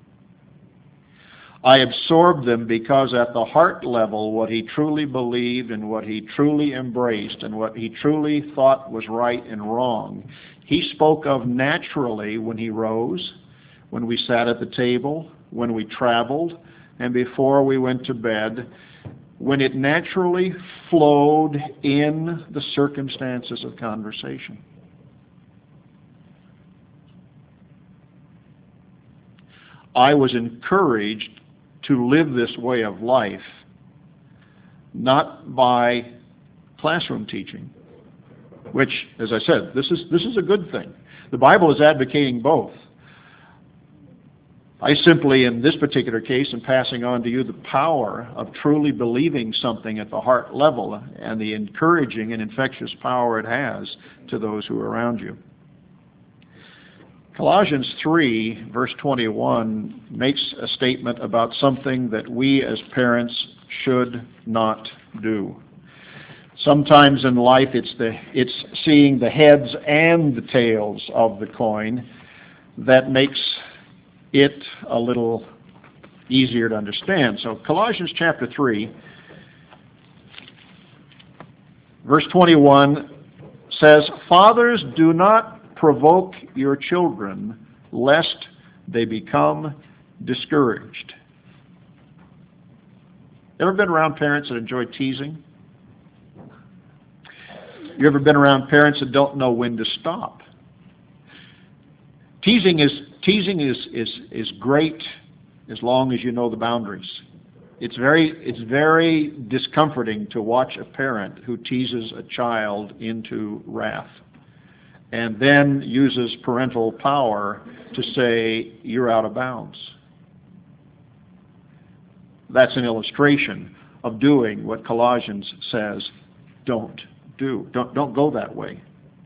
Speaker 1: I absorbed them because at the heart level, what he truly believed and what he truly embraced and what he truly thought was right and wrong, he spoke of naturally when he rose, when we sat at the table, when we traveled, and before we went to bed, when it naturally flowed in the circumstances of conversation. I was encouraged to live this way of life, not by classroom teaching, which, as I said, this is, this is a good thing. The Bible is advocating both. I simply, in this particular case, am passing on to you the power of truly believing something at the heart level and the encouraging and infectious power it has to those who are around you. Colossians three, verse twenty-one, makes a statement about something that we as parents should not do. Sometimes in life it's the it's seeing the heads and the tails of the coin that makes it a little easier to understand. So Colossians chapter three, verse twenty-one says, "Fathers, do not provoke your children, lest they become discouraged." Ever been around parents that enjoy teasing? You ever been around parents that don't know when to stop? Teasing is teasing is is is great as long as you know the boundaries. It's very it's very discomforting to watch a parent who teases a child into wrath and then uses parental power to say, "You're out of bounds." That's an illustration of doing what Colossians says don't do. Don't, don't go that way.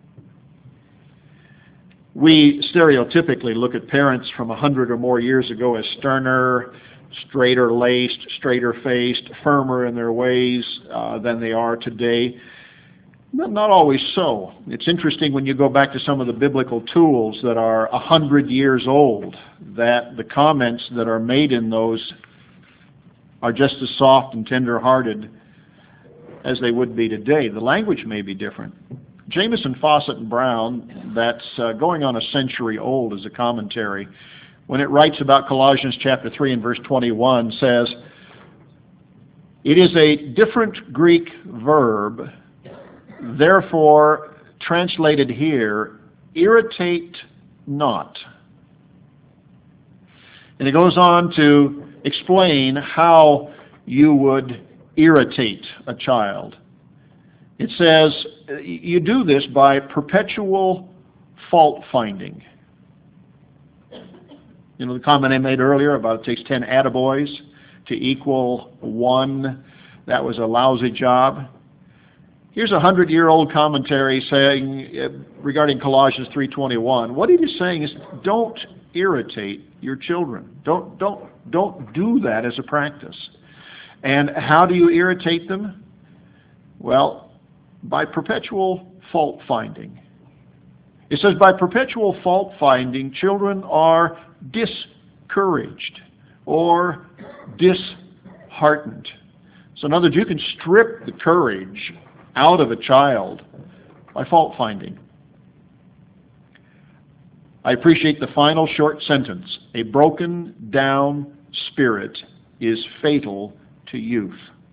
Speaker 1: We stereotypically look at parents from a hundred or more years ago as sterner, straighter-laced, straighter-faced, firmer in their ways uh, than they are today. Not, not always so. It's interesting when you go back to some of the biblical tools that are a hundred years old, that the comments that are made in those are just as soft and tender-hearted as they would be today. The language may be different. Jamieson, Fausset, and Brown, that's uh, going on a century old as a commentary, when it writes about Colossians chapter three and verse twenty-one, says, "It is a different Greek verb, therefore translated here, irritate not." And it goes on to explain how you would irritate a child. It says, you do this by perpetual fault finding. You know the comment I made earlier about it takes ten attaboys to equal one that was a lousy job. Here's a hundred-year-old commentary saying uh, regarding Colossians three twenty-one. What it is saying is, don't irritate your children. Don't don't don't do that as a practice. And how do you irritate them? Well, by perpetual fault finding. It says by perpetual fault finding, children are discouraged or disheartened. So in other words, you can strip the courage out of a child by fault finding. I appreciate the final short sentence. A broken down spirit is fatal to youth.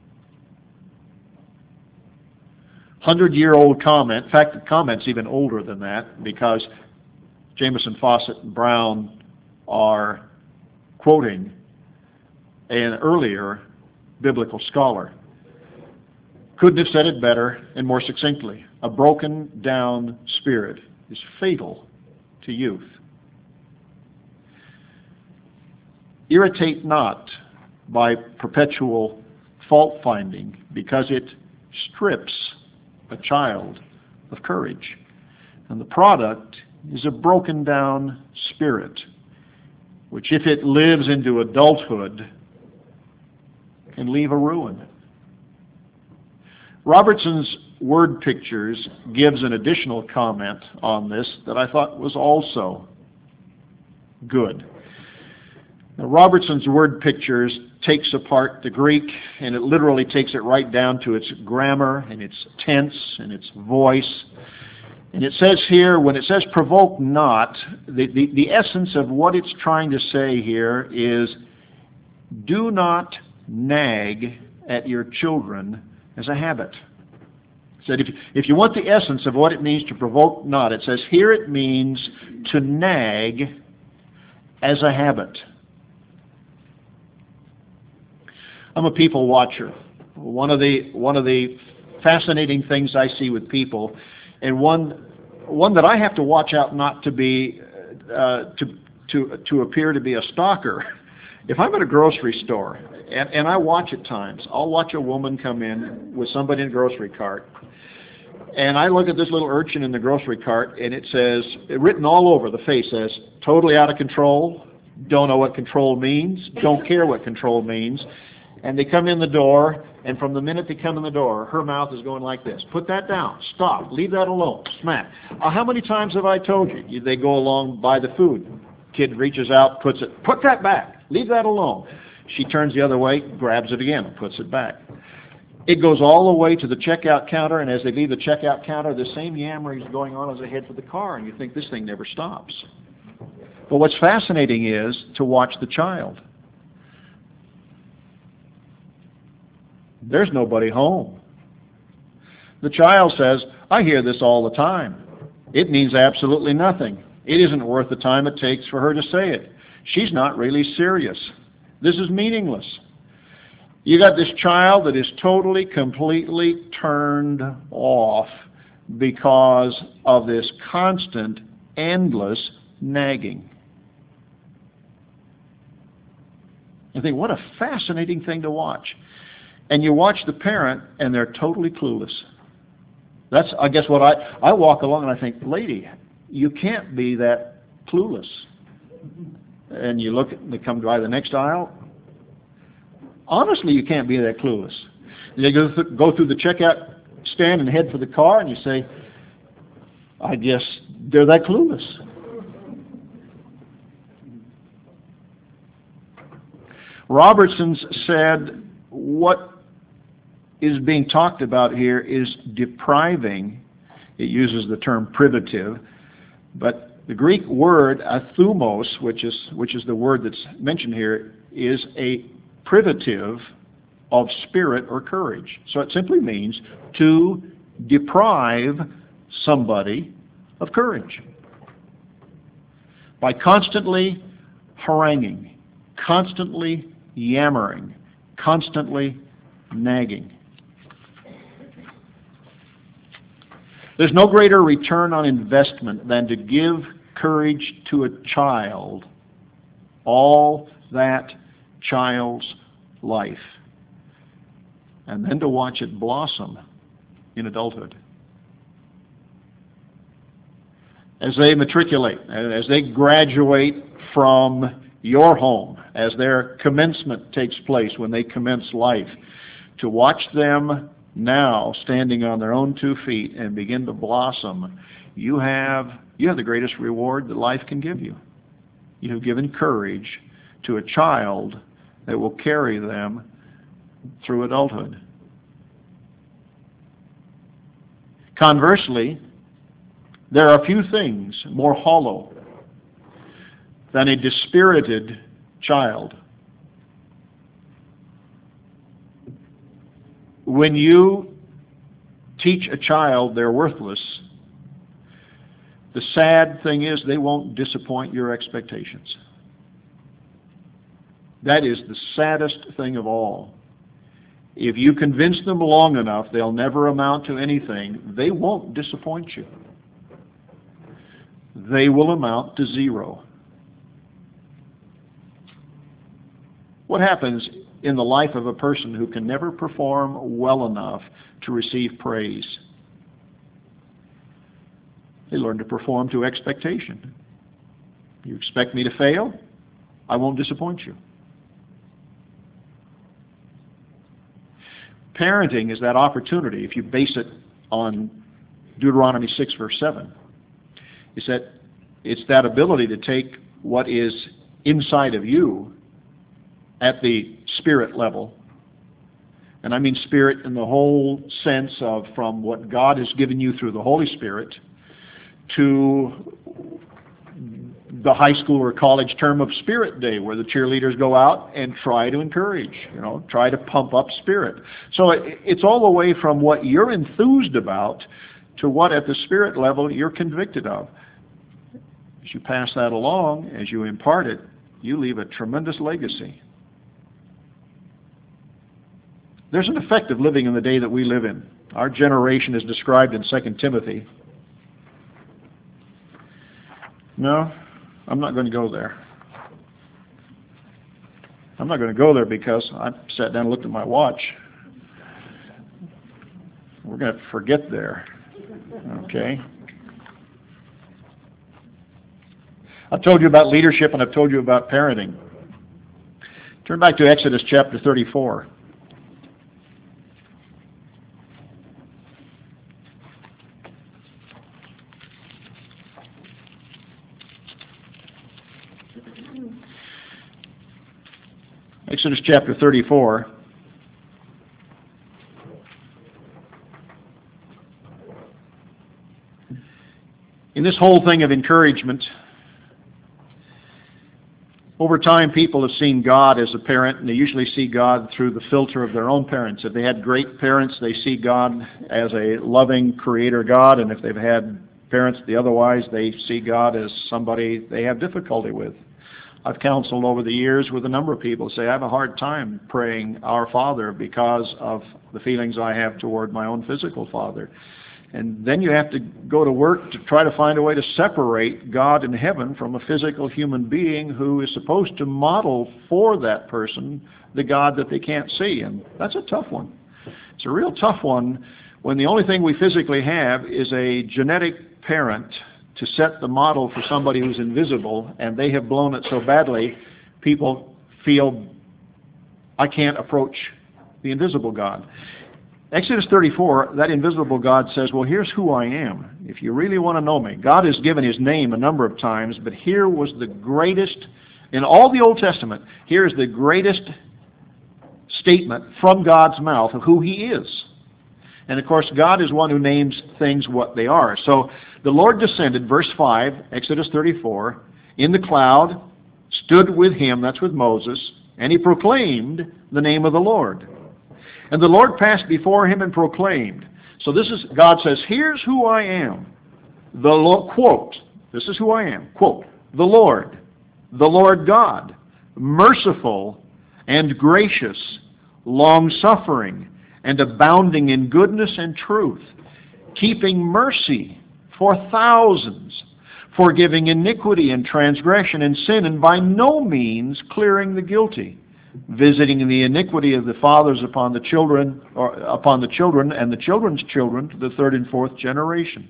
Speaker 1: Hundred-year-old comment. In fact, the comment's even older than that because Jamieson, Fausset, and Brown are quoting an earlier biblical scholar. Couldn't have said it better and more succinctly. A broken down spirit is fatal to youth. Irritate not by perpetual fault finding, because it strips a child of courage. And the product is a broken down spirit, which if it lives into adulthood, can leave a ruin. Robertson's word pictures gives an additional comment on this that I thought was also good. Now, Robertson's word pictures takes apart the Greek, and it literally takes it right down to its grammar and its tense and its voice. And it says here, when it says provoke not, the, the, the essence of what it's trying to say here is do not nag at your children as a habit. It said if, if you want the essence of what it means to provoke not, it says here it means to nag as a habit. I'm a people watcher. One of the one of the fascinating things I see with people, and one one that I have to watch out not to be uh, to to to appear to be a stalker. If I'm at a grocery store and, and I watch at times, I'll watch a woman come in with somebody in a grocery cart, and I look at this little urchin in the grocery cart, and it says, written all over the face says, totally out of control, don't know what control means, don't care what control means. And they come in the door, and from the minute they come in the door, her mouth is going like this. Put that down. Stop. Leave that alone. Smack. Uh, how many times have I told you? They go along, buy the food. Kid reaches out, puts it, put that back. Leave that alone. She turns the other way, grabs it again, and puts it back. It goes all the way to the checkout counter, and as they leave the checkout counter, the same yammering is going on as they head for the car, and you think this thing never stops. But what's fascinating is to watch the child. There's nobody home. The child says, I hear this all the time. It means absolutely nothing. It isn't worth the time it takes for her to say it. She's not really serious. This is meaningless. You got this child that is totally, completely turned off because of this constant, endless nagging. I think, what a fascinating thing to watch. And you watch the parent, and they're totally clueless. That's, I guess, what I, I walk along and I think, lady, you can't be that clueless. And you look, they come by the next aisle. Honestly, you can't be that clueless. You go, th- go through the checkout stand and head for the car, and you say, I guess they're that clueless. Robertson said, what is being talked about here is depriving. It uses the term privative, but the Greek word athumos, which is which is the word that's mentioned here, is a privative of spirit or courage. So it simply means to deprive somebody of courage by constantly haranguing, constantly yammering, constantly nagging. There's no greater return on investment than to give courage to a child all that child's life, and then to watch it blossom in adulthood. As they matriculate, as they graduate from your home, as their commencement takes place when they commence life, to watch them now standing on their own two feet and begin to blossom, you have you have the greatest reward that life can give you. You have given courage to a child that will carry them through adulthood. Conversely, there are few things more hollow than a dispirited child. When you teach a child they're worthless, the sad thing is they won't disappoint your expectations. That is the saddest thing of all. If you convince them long enough they'll never amount to anything, they won't disappoint you. They will amount to zero. What happens in the life of a person who can never perform well enough to receive praise? They learn to perform to expectation. You expect me to fail? I won't disappoint you. Parenting is that opportunity, if you base it on Deuteronomy six, verse seven. It's that, it's that ability to take what is inside of you at the spirit level. And I mean spirit in the whole sense of from what God has given you through the Holy Spirit to the high school or college term of Spirit Day, where the cheerleaders go out and try to encourage, you know, try to pump up spirit. So it, it's all the way from what you're enthused about to what at the spirit level you're convicted of. As you pass that along, as you impart it, you leave a tremendous legacy. There's an effect of living in the day that we live in. Our generation is described in Second Timothy. No, I'm not going to go there. I'm not going to go there because I sat down and looked at my watch. We're going to forget there. Okay? I've told you about leadership and I've told you about parenting. Turn back to Exodus chapter thirty-four. Exodus chapter thirty-four. In this whole thing of encouragement, over time people have seen God as a parent, and they usually see God through the filter of their own parents. If they had great parents, they see God as a loving creator God, and if they've had parents the otherwise, they see God as somebody they have difficulty with. I've counseled over the years with a number of people who say, I have a hard time praying Our Father because of the feelings I have toward my own physical father. And then you have to go to work to try to find a way to separate God in heaven from a physical human being who is supposed to model for that person the God that they can't see. And that's a tough one. It's a real tough one when the only thing we physically have is a genetic parent to set the model for somebody who's invisible, and they have blown it so badly, people feel, I can't approach the invisible God. Exodus thirty-four, that invisible God says, well, here's who I am. If you really want to know me, God has given His name a number of times, but here was the greatest, in all the Old Testament, here is the greatest statement from God's mouth of who He is. And of course, God is one who names things what they are. So the Lord descended, verse five, Exodus thirty-four, in the cloud, stood with him, that's with Moses, and he proclaimed the name of the Lord. And the Lord passed before him and proclaimed. So this is, God says, here's who I am. The Lord, quote, this is who I am, quote, the Lord, the Lord God, merciful and gracious, long-suffering, and abounding in goodness and truth, keeping mercy for thousands, forgiving iniquity and transgression and sin, and by no means clearing the guilty, visiting the iniquity of the fathers upon the children, or upon the children and the children's children to the third and fourth generation.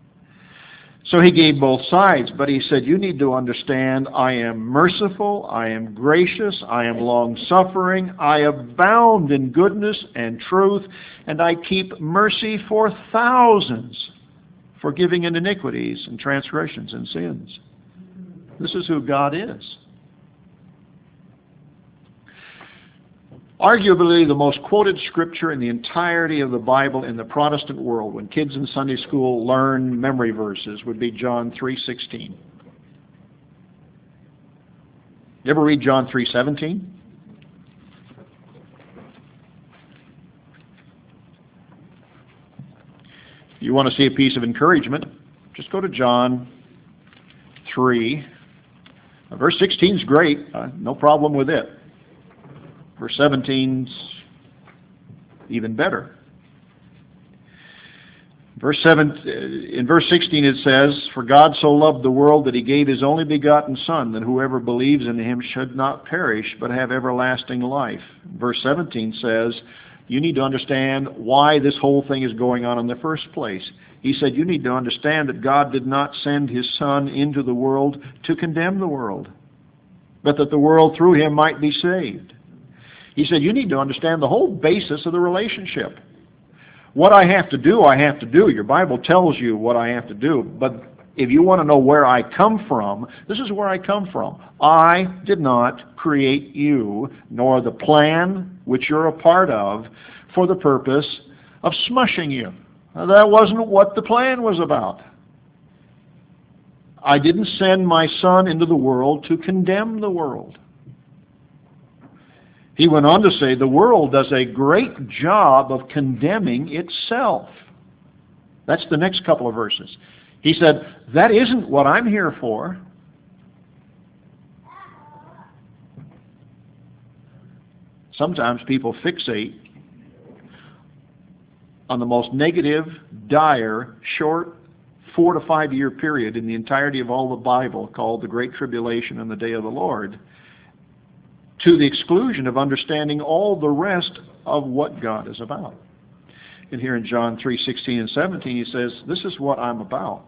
Speaker 1: So he gave both sides, but he said, you need to understand, I am merciful, I am gracious, I am long-suffering, I abound in goodness and truth, and I keep mercy for thousands, forgiving in iniquities and transgressions and sins. This is who God is. Arguably the most quoted scripture in the entirety of the Bible in the Protestant world, when kids in Sunday school learn memory verses, would be John three sixteen. You ever read John three seventeen? You want to see a piece of encouragement, just go to John three. Verse sixteen is great, uh, no problem with it. Verse seventeen's even better. Verse seven, in verse sixteen it says, for God so loved the world that He gave His only begotten Son, that whoever believes in Him should not perish, but have everlasting life. Verse seventeen says, you need to understand why this whole thing is going on in the first place. He said, you need to understand that God did not send His Son into the world to condemn the world, but that the world through Him might be saved. He said, you need to understand the whole basis of the relationship. What I have to do, I have to do. Your Bible tells you what I have to do, but if you want to know where I come from, this is where I come from. I did not create you, nor the plan which you're a part of, for the purpose of smushing you. That wasn't what the plan was about. I didn't send my Son into the world to condemn the world. He went on to say, the world does a great job of condemning itself. That's the next couple of verses. He said, that isn't what I'm here for. Sometimes people fixate on the most negative, dire, short, four to five year period in the entirety of all the Bible called the Great Tribulation and the Day of the Lord, to the exclusion of understanding all the rest of what God is about. And here in John three sixteen and seventeen, he says, this is what I'm about.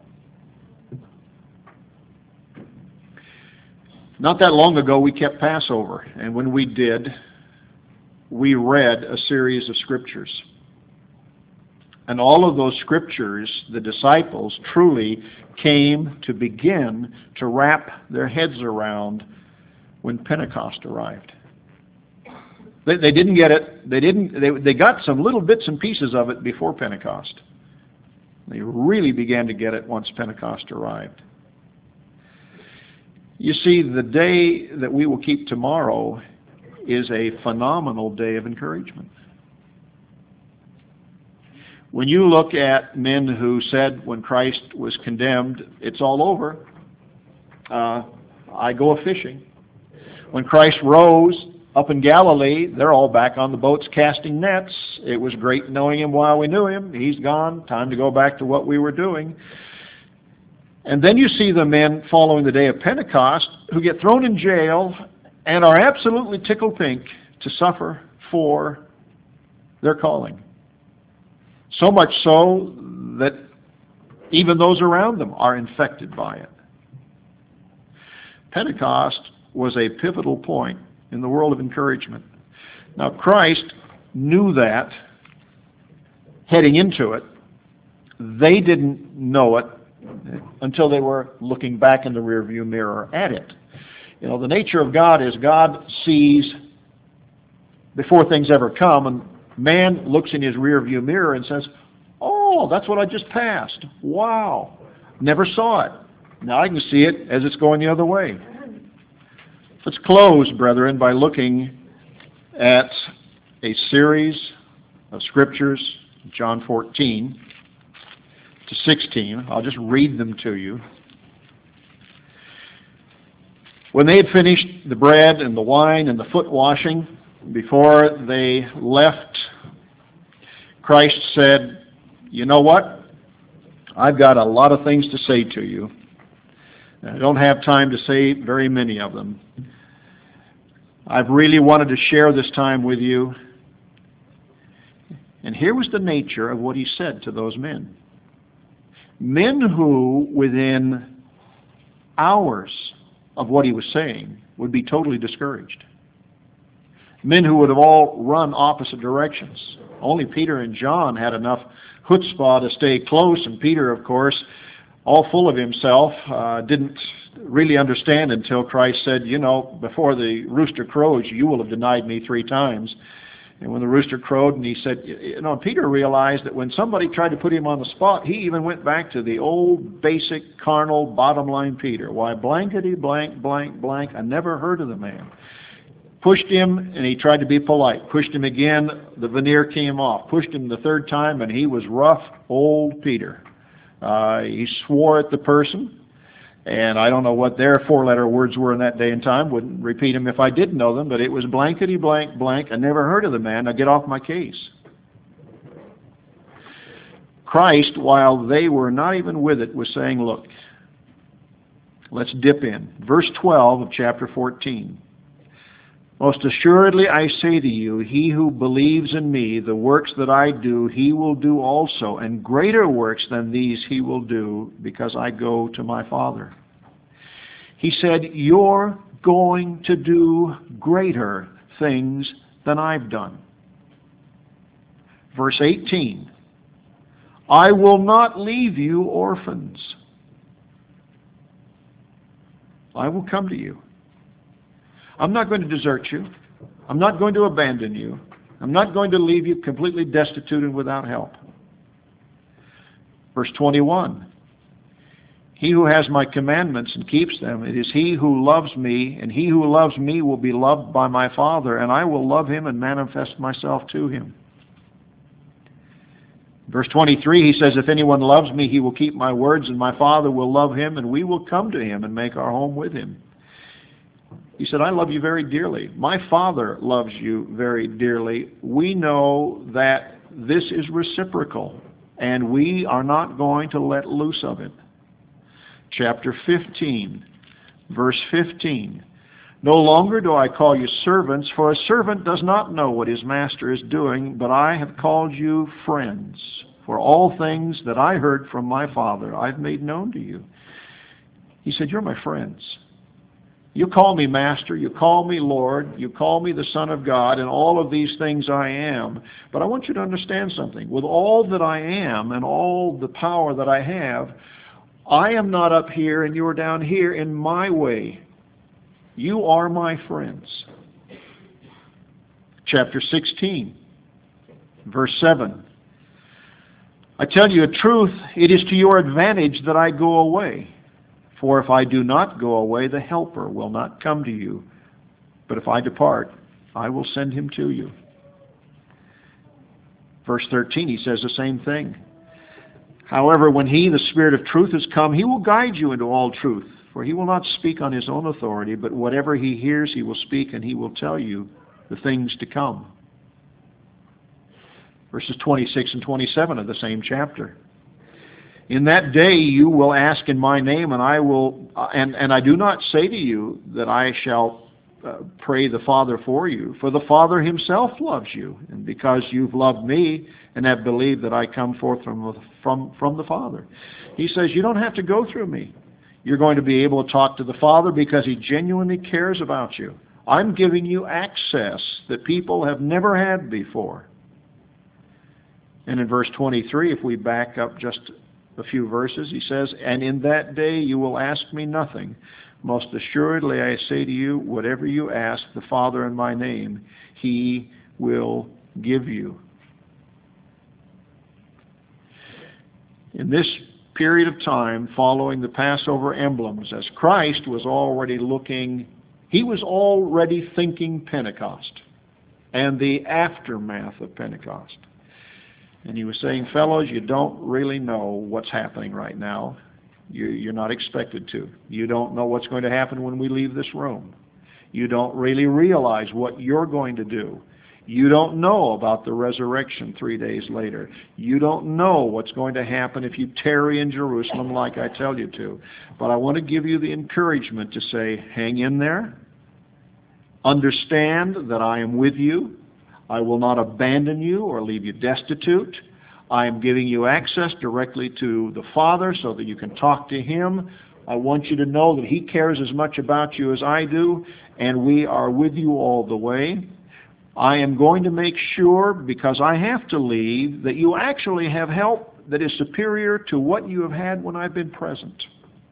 Speaker 1: Not that long ago, we kept Passover, and when we did, we read a series of scriptures. And all of those scriptures, the disciples truly came to begin to wrap their heads around when Pentecost arrived. They, they didn't get it. They didn't. They, they got some little bits and pieces of it before Pentecost. They really began to get it once Pentecost arrived. You see, the day that we will keep tomorrow is a phenomenal day of encouragement. When you look at men who said when Christ was condemned, it's all over, uh, I go a-fishing. When Christ rose up in Galilee, they're all back on the boats casting nets. It was great knowing Him while we knew Him. He's gone. Time to go back to what we were doing. And then you see the men following the day of Pentecost who get thrown in jail and are absolutely tickled pink to suffer for their calling. So much so that even those around them are infected by it. Pentecost was a pivotal point in the world of encouragement. Now, Christ knew that heading into it. They didn't know it until they were looking back in the rearview mirror at it. You know, the nature of God is God sees before things ever come, and man looks in his rearview mirror and says, oh, that's what I just passed. Wow. Never saw it. Now I can see it as it's going the other way. Let's close, brethren, by looking at a series of scriptures, John fourteen to sixteen. I'll just read them to you. When they had finished the bread and the wine and the foot washing, before they left, Christ said, you know what? I've got a lot of things to say to you. I don't have time to say very many of them. I've really wanted to share this time with you. And here was the nature of what he said to those men. Men who, within hours of what he was saying, would be totally discouraged. Men who would have all run opposite directions. Only Peter and John had enough chutzpah to stay close, and Peter, of course, all full of himself, uh, didn't really understand until Christ said, you know, before the rooster crows, you will have denied me three times. And when the rooster crowed, and he said, you know, Peter realized that when somebody tried to put him on the spot, he even went back to the old, basic, carnal, bottom line Peter. Why, blankety, blank, blank, blank, I never heard of the man. Pushed him, and he tried to be polite. Pushed him again, the veneer came off. Pushed him the third time, and he was rough, old Peter. Uh, he swore at the person, and I don't know what their four-letter words were in that day and time. Wouldn't repeat them if I did know them, but it was blankety blank blank. I never heard of the man. Now get off my case. Christ, while they were not even with it, was saying, look, let's dip in. Verse twelve of chapter fourteen. Most assuredly I say to you, he who believes in me, the works that I do, he will do also, and greater works than these he will do, because I go to my Father. He said, you're going to do greater things than I've done. Verse eighteen, I will not leave you orphans. I will come to you. I'm not going to desert you. I'm not going to abandon you. I'm not going to leave you completely destitute and without help. Verse twenty-one, he who has my commandments and keeps them, it is he who loves me, and he who loves me will be loved by my Father, and I will love him and manifest myself to him. Verse twenty-three, he says, if anyone loves me, he will keep my words, and my Father will love him, and we will come to him and make our home with him. He said, I love you very dearly. My Father loves you very dearly. We know that this is reciprocal, and we are not going to let loose of it. Chapter fifteen, verse fifteen. No longer do I call you servants, for a servant does not know what his master is doing, but I have called you friends. For all things that I heard from my Father, I've made known to you. He said, you're my friends. You call me Master, you call me Lord, you call me the Son of God, and all of these things I am. But I want you to understand something. With all that I am and all the power that I have, I am not up here and you are down here in my way. You are my friends. Chapter sixteen, verse seven. I tell you a truth, it is to your advantage that I go away. For if I do not go away, the Helper will not come to you. But if I depart, I will send him to you. Verse thirteen, he says the same thing. However, when he, the Spirit of truth, has come, he will guide you into all truth. For he will not speak on his own authority, but whatever he hears he will speak, and he will tell you the things to come. Verses twenty-six and twenty-seven of the same chapter. In that day you will ask in my name, and I will, and, and I do not say to you that I shall uh, pray the Father for you, for the Father himself loves you, and because you've loved me and have believed that I come forth from, from, from the Father. He says you don't have to go through me. You're going to be able to talk to the Father because he genuinely cares about you. I'm giving you access that people have never had before. And in verse twenty-three, if we back up just a few verses, he says, and in that day you will ask me nothing. Most assuredly I say to you, whatever you ask the Father in my name, he will give you. In this period of time following the Passover emblems, as Christ was already looking, he was already thinking Pentecost and the aftermath of Pentecost. And he was saying, fellows, you don't really know what's happening right now. You, you're not expected to. You don't know what's going to happen when we leave this room. You don't really realize what you're going to do. You don't know about the resurrection three days later. You don't know what's going to happen if you tarry in Jerusalem like I tell you to. But I want to give you the encouragement to say, hang in there. Understand that I am with you. I will not abandon you or leave you destitute. I am giving you access directly to the Father so that you can talk to him. I want you to know that he cares as much about you as I do, and we are with you all the way. I am going to make sure, because I have to leave, that you actually have help that is superior to what you have had when I've been present.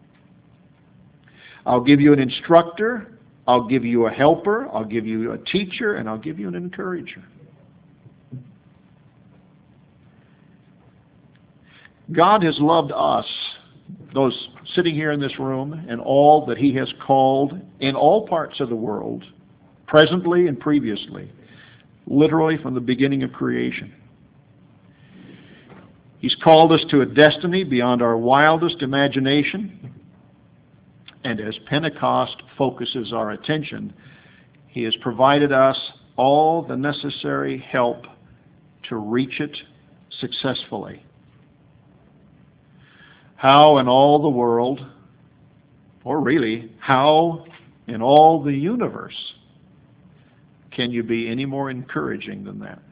Speaker 1: I'll give you an instructor. I'll give you a helper, I'll give you a teacher, and I'll give you an encourager. God has loved us, those sitting here in this room, and all that he has called in all parts of the world, presently and previously, literally from the beginning of creation. He's called us to a destiny beyond our wildest imagination. And as Pentecost focuses our attention, he has provided us all the necessary help to reach it successfully. How in all the world, or really, how in all the universe, Can you be any more encouraging than that?